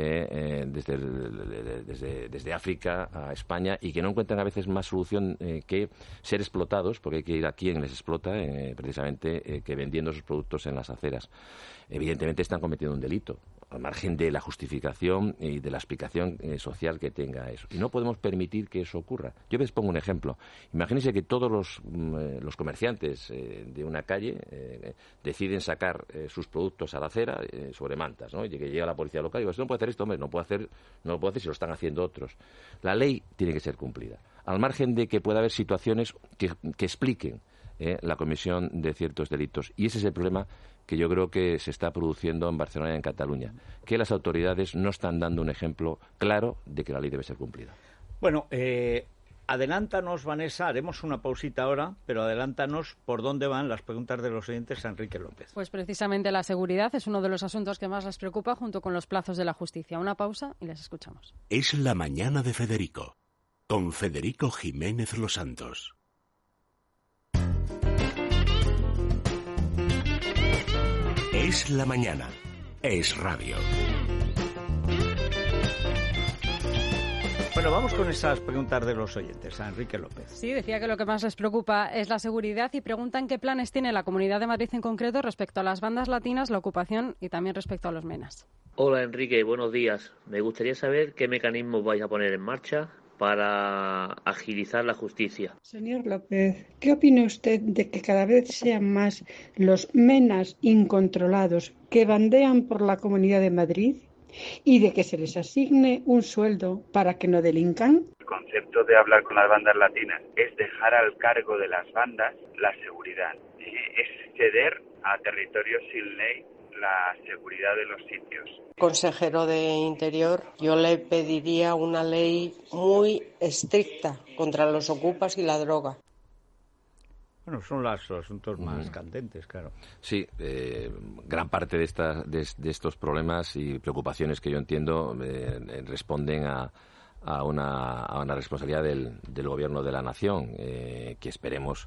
S14: desde África a España y que no encuentran a veces más solución que ser explotados, porque hay que ir a quien les explota, precisamente que vendiendo sus productos en las aceras. Evidentemente están cometiendo un delito, al margen de la justificación y de la explicación social que tenga eso. Y no podemos permitir que eso ocurra. Yo les pongo un ejemplo. Imagínense que todos los comerciantes de una calle deciden sacar sus productos a la acera sobre mantas, ¿no? Y que llega la policía local y digo, no puede hacer esto, hombre, no puede hacer si lo están haciendo otros. La ley tiene que ser cumplida. Al margen de que pueda haber situaciones que expliquen la comisión de ciertos delitos. Y ese es el problema que yo creo que se está produciendo en Barcelona y en Cataluña, que las autoridades no están dando un ejemplo claro de que la ley debe ser cumplida.
S3: Bueno, adelántanos, Vanessa, haremos una pausita ahora, pero adelántanos por dónde van las preguntas de los oyentes a Enrique López.
S15: Pues precisamente la seguridad es uno de los asuntos que más les preocupa junto con los plazos de la justicia. Una pausa y les escuchamos.
S2: Es la mañana de Federico, con Federico Jiménez Los Santos. Es la mañana. Es radio.
S3: Bueno, vamos con esas preguntas de los oyentes a Enrique López.
S15: Sí, decía que lo que más les preocupa es la seguridad y preguntan qué planes tiene la Comunidad de Madrid en concreto respecto a las bandas latinas, la ocupación y también respecto a los menas.
S16: Hola Enrique, buenos días. Me gustaría saber qué mecanismos vais a poner en marcha para agilizar la justicia.
S17: Señor López, ¿qué opina usted de que cada vez sean más los menas incontrolados que bandean por la Comunidad de Madrid y de que se les asigne un sueldo para que no delincan?
S18: El concepto de hablar con las bandas latinas es dejar al cargo de las bandas la seguridad, es ceder a territorios sin ley la seguridad de los sitios.
S19: Consejero de Interior, yo le pediría una ley muy estricta contra los ocupas y la droga.
S3: Bueno, son los asuntos más candentes, claro.
S14: Sí, gran parte de estos problemas y preocupaciones que yo entiendo responden a a una responsabilidad del Gobierno de la Nación, que esperemos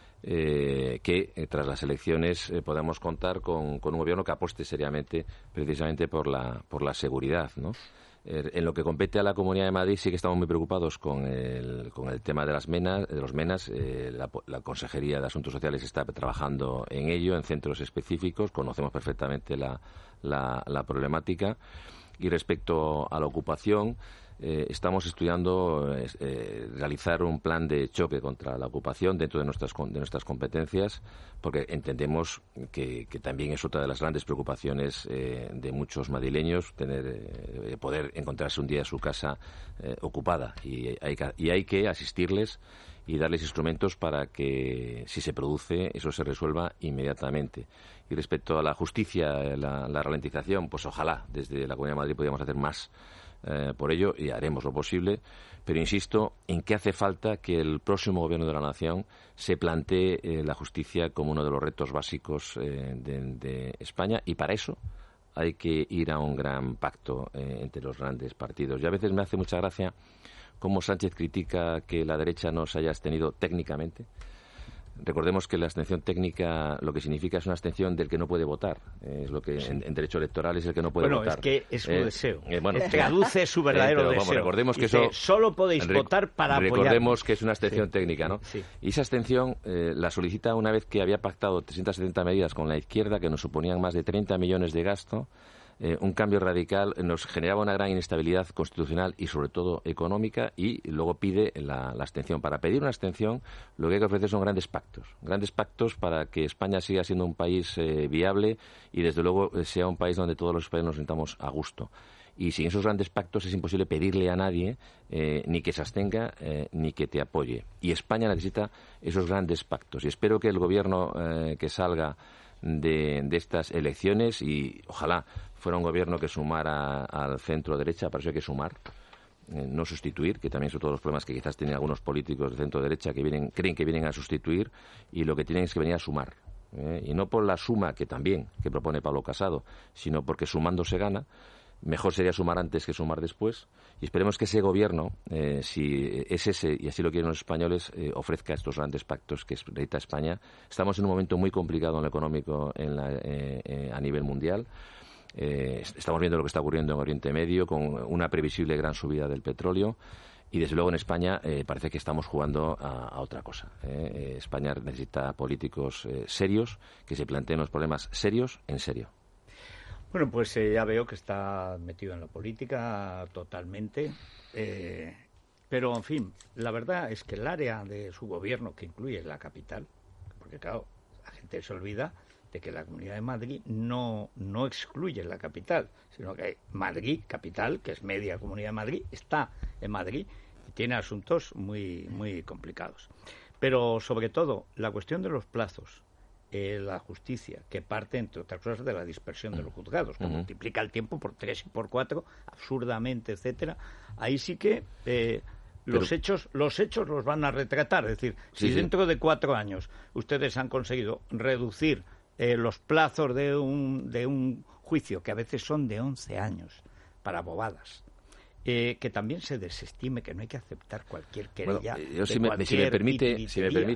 S14: que tras las elecciones podamos contar con un Gobierno que apueste seriamente precisamente por la seguridad, ¿no? En lo que compete a la Comunidad de Madrid sí que estamos muy preocupados con el tema de los MENAs. La Consejería de Asuntos Sociales está trabajando en ello, en centros específicos. Conocemos perfectamente la problemática. Y respecto a la ocupación, estamos estudiando realizar un plan de choque contra la ocupación dentro de nuestras competencias, porque entendemos que también es otra de las grandes preocupaciones de muchos madrileños, poder encontrarse un día en su casa ocupada, y hay que asistirles y darles instrumentos para que, si se produce, eso se resuelva inmediatamente. Y respecto a la justicia, la ralentización, pues ojalá desde la Comunidad de Madrid podamos hacer más por ello, y haremos lo posible, pero insisto en que hace falta que el próximo Gobierno de la Nación se plantee la justicia como uno de los retos básicos de España, y para eso hay que ir a un gran pacto entre los grandes partidos. Y a veces me hace mucha gracia cómo Sánchez critica que la derecha no se haya abstenido técnicamente. Recordemos que la abstención técnica lo que significa es una abstención del que no puede votar. Es lo que en derecho electoral es el que no puede votar.
S3: Bueno, es que es un deseo. Traduce su verdadero deseo.
S14: Vamos, recordemos que
S3: dice, solo podéis votar para apoyar.
S14: Recordemos que es una abstención técnica, ¿no?
S3: Sí.
S14: Y esa abstención la solicita una vez que había pactado 370 medidas con la izquierda que nos suponían más de 30 millones de gasto. Un cambio radical nos generaba una gran inestabilidad constitucional y sobre todo económica, y luego pide la abstención. Para pedir una abstención lo que hay que ofrecer son grandes pactos para que España siga siendo un país viable y desde luego sea un país donde todos los españoles nos sintamos a gusto. Y sin esos grandes pactos es imposible pedirle a nadie ni que se abstenga ni que te apoye. Y España necesita esos grandes pactos. Y espero que el Gobierno que salga de estas elecciones, y ojalá fuera un Gobierno que sumara al centro-derecha, para eso hay que sumar, no sustituir, que también son todos los problemas que quizás tienen algunos políticos de centro-derecha que creen que vienen a sustituir, y lo que tienen es que venir a sumar. Y no por la suma que propone Pablo Casado, sino porque sumando se gana. Mejor sería sumar antes que sumar después, y esperemos que ese Gobierno, si es ese, y así lo quieren los españoles, ofrezca estos grandes pactos que necesita España. Estamos en un momento muy complicado en lo económico a nivel mundial. Estamos viendo lo que está ocurriendo en Oriente Medio, con una previsible gran subida del petróleo, y desde luego en España parece que estamos jugando a otra cosa. España necesita políticos serios, que se planteen los problemas serios en serio.
S3: Bueno, pues ya veo que está metido en la política totalmente, pero en fin, la verdad es que el área de su gobierno, que incluye la capital, porque claro, la gente se olvida de que la Comunidad de Madrid no excluye la capital, sino que Madrid, capital, que es media Comunidad de Madrid, está en Madrid y tiene asuntos muy, muy complicados. Pero sobre todo, la cuestión de los plazos, la justicia, que parte, entre otras cosas, de la dispersión de los juzgados, que multiplica el tiempo por 3 y por 4, absurdamente, etcétera. Ahí sí que los hechos los van a retratar. Es decir, si dentro de 4 años ustedes han conseguido reducir los plazos de un juicio, que a veces son de 11 años, para bobadas, que también se desestime, que no hay que aceptar cualquier querella.
S14: Bueno, si me permite,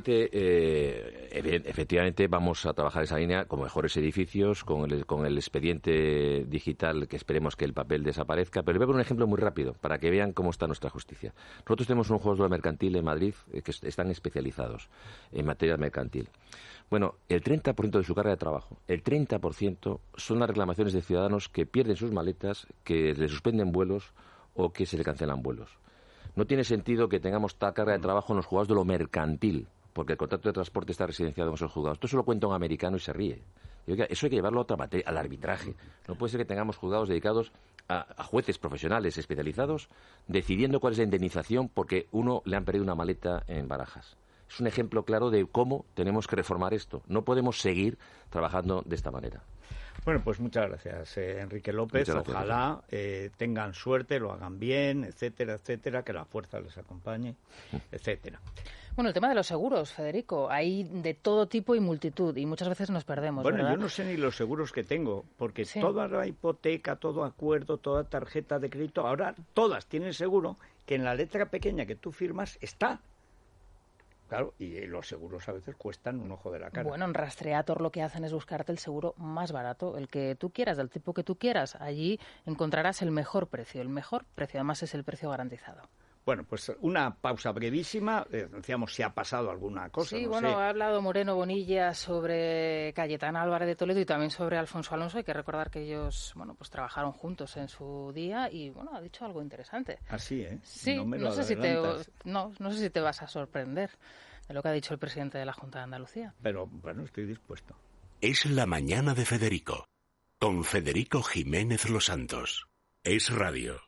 S14: efectivamente vamos a trabajar esa línea con mejores edificios, con el expediente digital, que esperemos que el papel desaparezca. Pero les voy a poner un ejemplo muy rápido para que vean cómo está nuestra justicia. Nosotros tenemos un juzgado mercantil en Madrid que están especializados en materia mercantil. Bueno, el 30% de su carga de trabajo, el 30% son las reclamaciones de ciudadanos que pierden sus maletas, que le suspenden vuelos o que se le cancelan vuelos. No tiene sentido que tengamos tal carga de trabajo en los juzgados de lo mercantil, porque el contrato de transporte está residenciado en esos juzgados. Esto se lo cuenta un americano y se ríe. Y, oiga, eso hay que llevarlo a otra materia, al arbitraje. No puede ser que tengamos juzgados dedicados a jueces profesionales especializados decidiendo cuál es la indemnización porque uno le han perdido una maleta en Barajas. Es un ejemplo claro de cómo tenemos que reformar esto. No podemos seguir trabajando de esta manera.
S3: Bueno, pues muchas gracias, Enrique López. Ojalá tengan suerte, lo hagan bien, etcétera, etcétera, que la fuerza les acompañe, etcétera.
S5: Bueno, el tema de los seguros, Federico, hay de todo tipo y multitud, y muchas veces nos perdemos,
S3: bueno,
S5: ¿verdad?
S3: Yo no sé ni los seguros que tengo, porque toda la hipoteca, todo acuerdo, toda tarjeta de crédito, ahora todas tienen seguro, que en la letra pequeña que tú firmas está. Claro, y los seguros a veces cuestan un ojo de la cara.
S5: Bueno, en Rastreator lo que hacen es buscarte el seguro más barato, el que tú quieras, del tipo que tú quieras. Allí encontrarás el mejor precio. El mejor precio, además, es el precio garantizado.
S3: Bueno, pues una pausa brevísima. Decíamos si ha pasado alguna cosa.
S5: Sí,
S3: no
S5: bueno,
S3: sé.
S5: ha hablado Moreno Bonilla sobre Cayetana Álvarez de Toledo y también sobre Alfonso Alonso. Hay que recordar que ellos, bueno, pues trabajaron juntos en su día y, bueno, ha dicho algo interesante.
S3: Así, ¿eh?
S5: Sí, no sé si te vas a sorprender de lo que ha dicho el presidente de la Junta de Andalucía.
S3: Pero, bueno, estoy dispuesto.
S2: Es la mañana de Federico, con Federico Jiménez Los Santos. Es radio.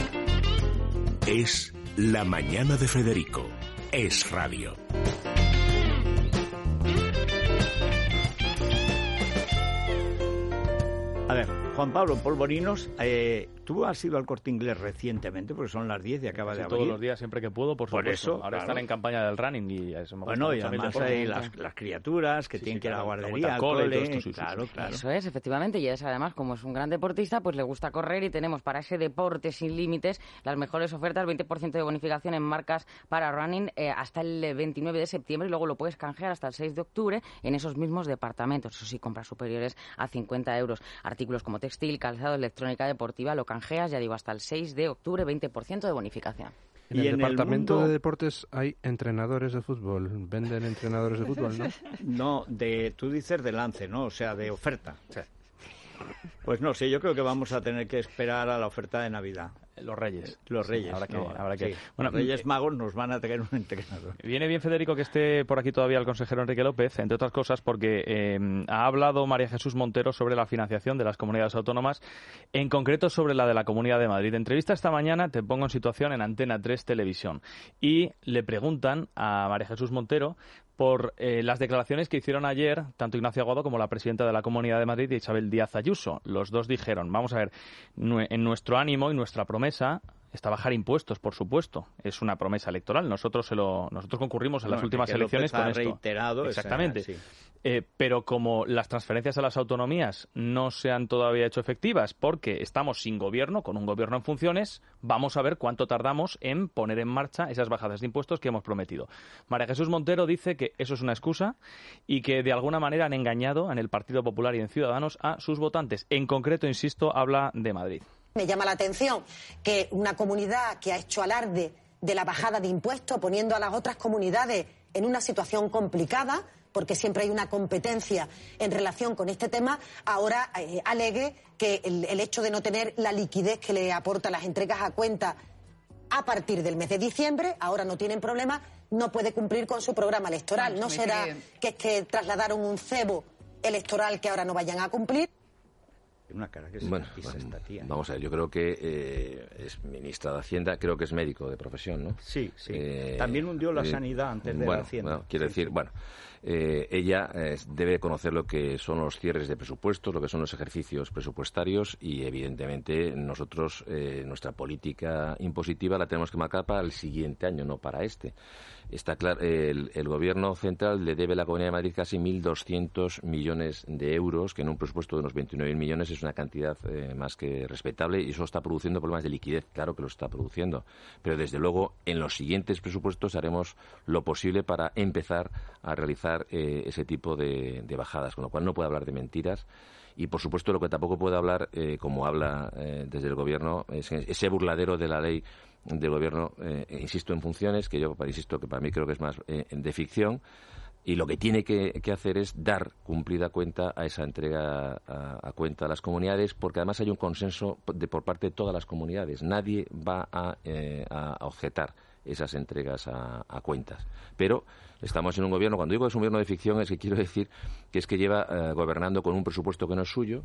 S2: Es la mañana de Federico. Es radio.
S3: A ver, Juan Pablo Polvorinos, tú has ido al Corte Inglés recientemente, porque son las 10 y acaba de abrir.
S20: Todos los días, siempre que puedo, por supuesto.
S3: Eso,
S20: ahora
S3: claro.
S20: están en campaña del running y eso me gusta
S3: Bueno, y
S20: mucho.
S3: además hay las criaturas que tienen que ir a la guardería, al cole, claro.
S9: Eso es, efectivamente, y es además, como es un gran deportista, pues le gusta correr y tenemos para ese deporte sin límites las mejores ofertas, 20% de bonificación en marcas para running hasta el 29 de septiembre y luego lo puedes canjear hasta el 6 de octubre en esos mismos departamentos. Eso sí, compras superiores a 50 euros. Artículos como textil, calzado, electrónica deportiva, lo canjeas, ya digo, hasta el 6 de octubre, 20% de bonificación.
S4: En el departamento de deportes hay entrenadores de fútbol. ¿Venden entrenadores de fútbol, no?
S3: No, tú dices de lance, ¿no? O sea, de oferta. Sí. Pues no sé, yo creo que vamos a tener que esperar a la oferta de Navidad.
S20: Los Reyes.
S3: Los Reyes.
S20: Habrá que.
S3: Sí. Bueno, los Reyes Magos nos van a traer un entrenador.
S20: Viene bien, Federico, que esté por aquí todavía el consejero Enrique López, entre otras cosas, porque ha hablado María Jesús Montero sobre la financiación de las comunidades autónomas, en concreto sobre la de la Comunidad de Madrid. Entrevista esta mañana, te pongo en situación, en Antena 3 Televisión. Y le preguntan a María Jesús Montero por las declaraciones que hicieron ayer tanto Ignacio Aguado como la presidenta de la Comunidad de Madrid, Isabel Díaz Ayuso. Los dos dijeron, vamos a ver, en nuestro ánimo y nuestra promesa está bajar impuestos, por supuesto. Es una promesa electoral. Nosotros concurrimos en las últimas elecciones con esto.
S3: Reiterado
S20: exactamente.
S3: Sí.
S20: Pero como las transferencias a las autonomías no se han todavía hecho efectivas porque estamos sin gobierno, con un gobierno en funciones, vamos a ver cuánto tardamos en poner en marcha esas bajadas de impuestos que hemos prometido. María Jesús Montero dice que eso es una excusa y que de alguna manera han engañado en el Partido Popular y en Ciudadanos a sus votantes. En concreto, insisto, habla de Madrid.
S21: Me llama la atención que una comunidad que ha hecho alarde de la bajada de impuestos, poniendo a las otras comunidades en una situación complicada, porque siempre hay una competencia en relación con este tema, ahora alegue que el hecho de no tener la liquidez que le aporta las entregas a cuenta a partir del mes de diciembre, ahora no tienen problema, no puede cumplir con su programa electoral. ¿No será que es que trasladaron un cebo electoral que ahora no vayan a cumplir?
S3: Una cara que esta tía.
S14: Vamos a ver, yo creo que es ministra de Hacienda, creo que es médico de profesión, ¿no?
S3: Sí. También hundió la sanidad antes de la Hacienda.
S14: Bueno, quiero decir, ella debe conocer lo que son los cierres de presupuestos, lo que son los ejercicios presupuestarios y, evidentemente, nosotros nuestra política impositiva la tenemos que marcar para el siguiente año, no para este. Está claro, el Gobierno central le debe a la Comunidad de Madrid casi 1.200 millones de euros, que en un presupuesto de unos 29.000 millones es una cantidad más que respetable, y eso está produciendo problemas de liquidez, claro que lo está produciendo. Pero, desde luego, en los siguientes presupuestos haremos lo posible para empezar a realizar ese tipo de bajadas, con lo cual no puede hablar de mentiras. Y, por supuesto, lo que tampoco puede hablar, como habla desde el Gobierno, es ese burladero de la ley del Gobierno, insisto, en funciones, que para mí creo que es más de ficción, y lo que tiene que hacer es dar cumplida cuenta a esa entrega a cuenta a las comunidades, porque además hay un consenso por parte de todas las comunidades. Nadie va a objetar esas entregas a cuentas. Pero estamos en un gobierno, cuando digo que es un gobierno de ficción, es que quiero decir que lleva gobernando con un presupuesto que no es suyo.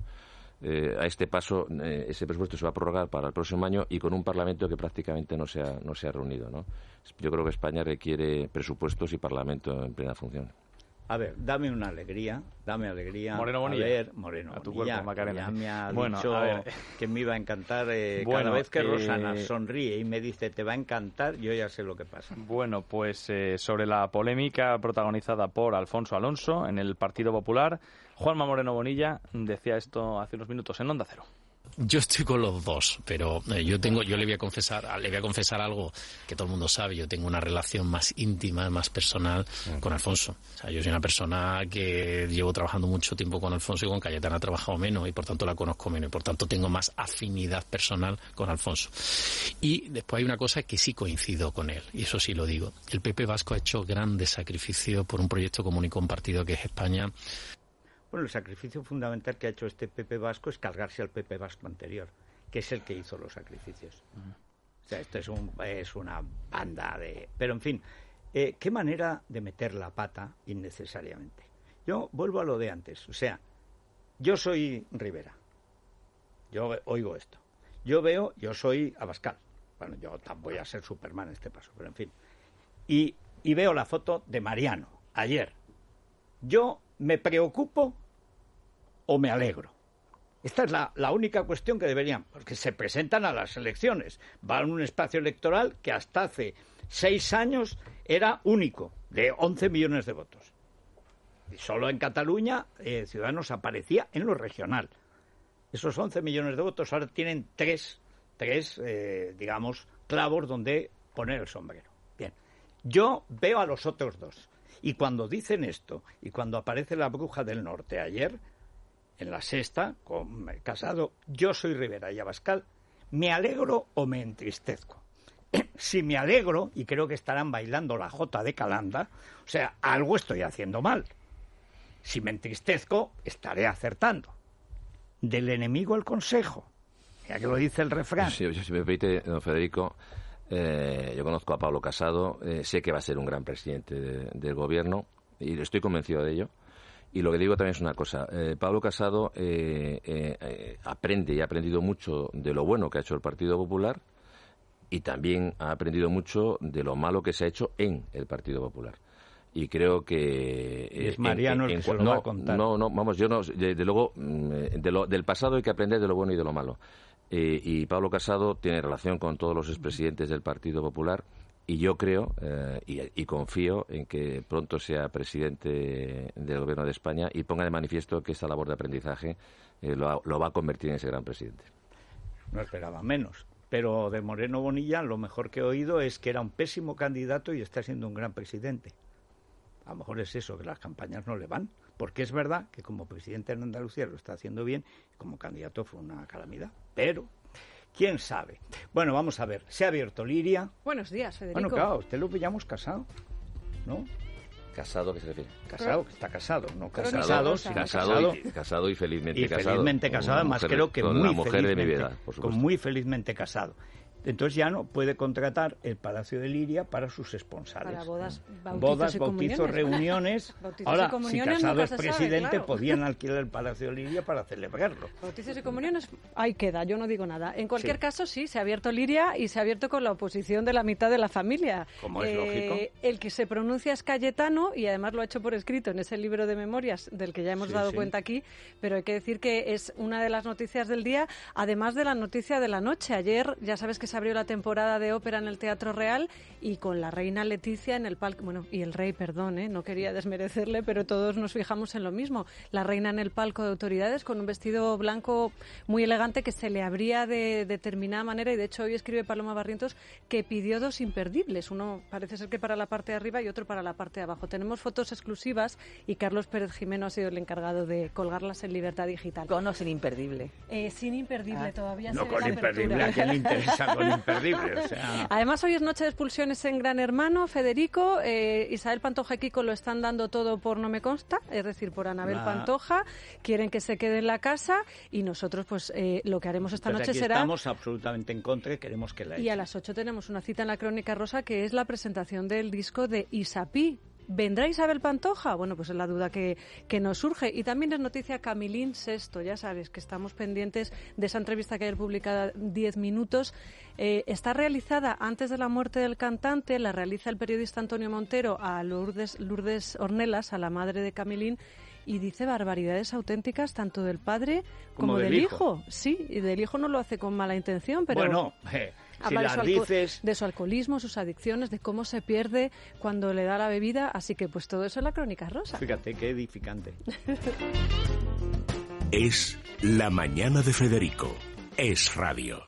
S14: A este paso, ese presupuesto se va a prorrogar para el próximo año y con un Parlamento que prácticamente no se ha reunido, ¿no? Yo creo que España requiere presupuestos y Parlamento en plena función.
S3: A ver, dame alegría.
S20: Moreno Bonilla.
S3: A ver, Moreno
S20: a tu
S3: Bonilla,
S20: cuerpo, Macarena.
S3: Ya me ha dicho que me iba a encantar. Cada vez que Rosana sonríe y me dice te va a encantar, yo ya sé lo que pasa.
S20: Bueno, pues sobre la polémica protagonizada por Alfonso Alonso en el Partido Popular, Juanma Moreno Bonilla decía esto hace unos minutos en Onda Cero.
S1: Yo estoy con los dos, pero yo le voy a confesar algo que todo el mundo sabe. Yo tengo una relación más íntima, más personal con Alfonso. O sea, yo soy una persona que llevo trabajando mucho tiempo con Alfonso y con Cayetana he trabajado menos y por tanto la conozco menos y por tanto tengo más afinidad personal con Alfonso. Y después hay una cosa que sí coincido con él, y eso sí lo digo. El PP vasco ha hecho grandes sacrificios por un proyecto común y compartido que es España.
S3: Bueno, el sacrificio fundamental que ha hecho este PP vasco es cargarse al PP vasco anterior, que es el que hizo los sacrificios. O sea, esto es una banda de... Pero, en fin, ¿qué manera de meter la pata innecesariamente? Yo vuelvo a lo de antes. O sea, yo soy Rivera. Yo oigo esto. Yo soy Abascal. Bueno, yo voy a ser Superman en este paso, pero en fin. Y veo la foto de Mariano, ayer. Yo me preocupo o me alegro. Esta es la única cuestión que deberían, porque se presentan a las elecciones, van a un espacio electoral que hasta hace 6 años era único, de 11 millones de votos. Y solo en Cataluña Ciudadanos aparecía en lo regional. Esos 11 millones de votos ahora tienen tres digamos, clavos donde poner el sombrero. Bien, yo veo a los otros dos. Y cuando dicen esto, y cuando aparece la bruja del norte ayer, en la sexta, con Casado, yo soy Rivera y Abascal, ¿me alegro o me entristezco? Si me alegro, y creo que estarán bailando la jota de Calanda, o sea, algo estoy haciendo mal. Si me entristezco, estaré acertando. Del enemigo el consejo, ya que lo dice el refrán.
S14: Si me permite, don Federico... yo conozco a Pablo Casado, sé que va a ser un gran presidente del gobierno y estoy convencido de ello. Y lo que digo también es una cosa, Pablo Casado aprende y ha aprendido mucho de lo bueno que ha hecho el Partido Popular y también ha aprendido mucho de lo malo que se ha hecho en el Partido Popular. Y creo que...
S3: es Mariano el que se lo va a contar.
S14: No, vamos, yo no, desde luego, del pasado hay que aprender de lo bueno y de lo malo. Y Pablo Casado tiene relación con todos los expresidentes del Partido Popular y yo creo y confío en que pronto sea presidente del Gobierno de España y ponga de manifiesto que esta labor de aprendizaje lo va a convertir en ese gran presidente.
S3: No esperaba menos, pero de Moreno Bonilla lo mejor que he oído es que era un pésimo candidato y está siendo un gran presidente. A lo mejor es eso, que las campañas no le van, porque es verdad que como presidente en Andalucía lo está haciendo bien, como candidato fue una calamidad, pero quién sabe. Bueno, vamos a ver, se ha abierto Liria.
S15: Buenos días, Federico.
S3: Bueno, claro, usted lo pillamos casado, ¿no?
S14: ¿Casado a qué se refiere?
S3: Casado, que está casado, no
S14: casado y felizmente casado.
S3: Y felizmente casado, además creo que
S14: con
S3: muy
S14: la mujer de mi vida, por supuesto.
S3: Con muy felizmente casado. Entonces ya no puede contratar el Palacio de Liria para sus esponsales.
S15: Para bodas,
S3: bautizos, reuniones. Ahora, si Casado es presidente, claro, podían alquilar el Palacio de Liria para celebrarlo.
S15: Bautizos y comuniones, ahí queda, yo no digo nada. En cualquier caso, sí, se ha abierto Liria y se ha abierto con la oposición de la mitad de la familia.
S3: Como es lógico.
S15: El que se pronuncia es Cayetano y además lo ha hecho por escrito en ese libro de memorias del que ya hemos dado cuenta aquí, pero hay que decir que es una de las noticias del día, además de la noticia de la noche. Ayer, ya sabes que se abrió la temporada de ópera en el Teatro Real y con la reina Leticia en el palco, bueno, y el rey, perdón, no quería desmerecerle, pero todos nos fijamos en lo mismo. La reina en el palco de autoridades con un vestido blanco muy elegante que se le abría de determinada manera y de hecho hoy escribe Paloma Barrientos que pidió 2 imperdibles, uno parece ser que para la parte de arriba y otro para la parte de abajo. Tenemos fotos exclusivas y Carlos Pérez Jimeno ha sido el encargado de colgarlas en Libertad Digital.
S7: ¿Con o sin imperdible?
S15: Sin imperdible, todavía
S3: no, con imperdible, ¿a quién le interesa con imperdible? O sea...
S15: Además, hoy es noche de expulsiones en Gran Hermano, Federico. Isabel Pantoja y Kiko lo están dando todo por No Me Consta, es decir, por Anabel Pantoja. Quieren que se quede en la casa y nosotros, pues, lo que haremos esta noche será...
S3: Estamos absolutamente en contra y queremos que la echen.
S15: Y a las 8 tenemos una cita en la Crónica Rosa que es la presentación del disco de Isapí. ¿Vendrá Isabel Pantoja? Bueno, pues es la duda que nos surge. Y también es noticia Camilín Sesto. Ya sabes que estamos pendientes de esa entrevista que ayer publicada 10 minutos. Está realizada antes de la muerte del cantante. La realiza el periodista Antonio Montero a Lourdes Ornelas, a la madre de Camilín. Y dice barbaridades auténticas tanto del padre como del hijo. Sí, y del hijo no lo hace con mala intención, pero...
S3: Bueno, si las dices...
S15: de su alcoholismo, sus adicciones, de cómo se pierde cuando le da la bebida. Así que pues todo eso es la Crónica Rosa.
S3: Fíjate, qué edificante.
S2: Es La Mañana de Federico, Es Radio.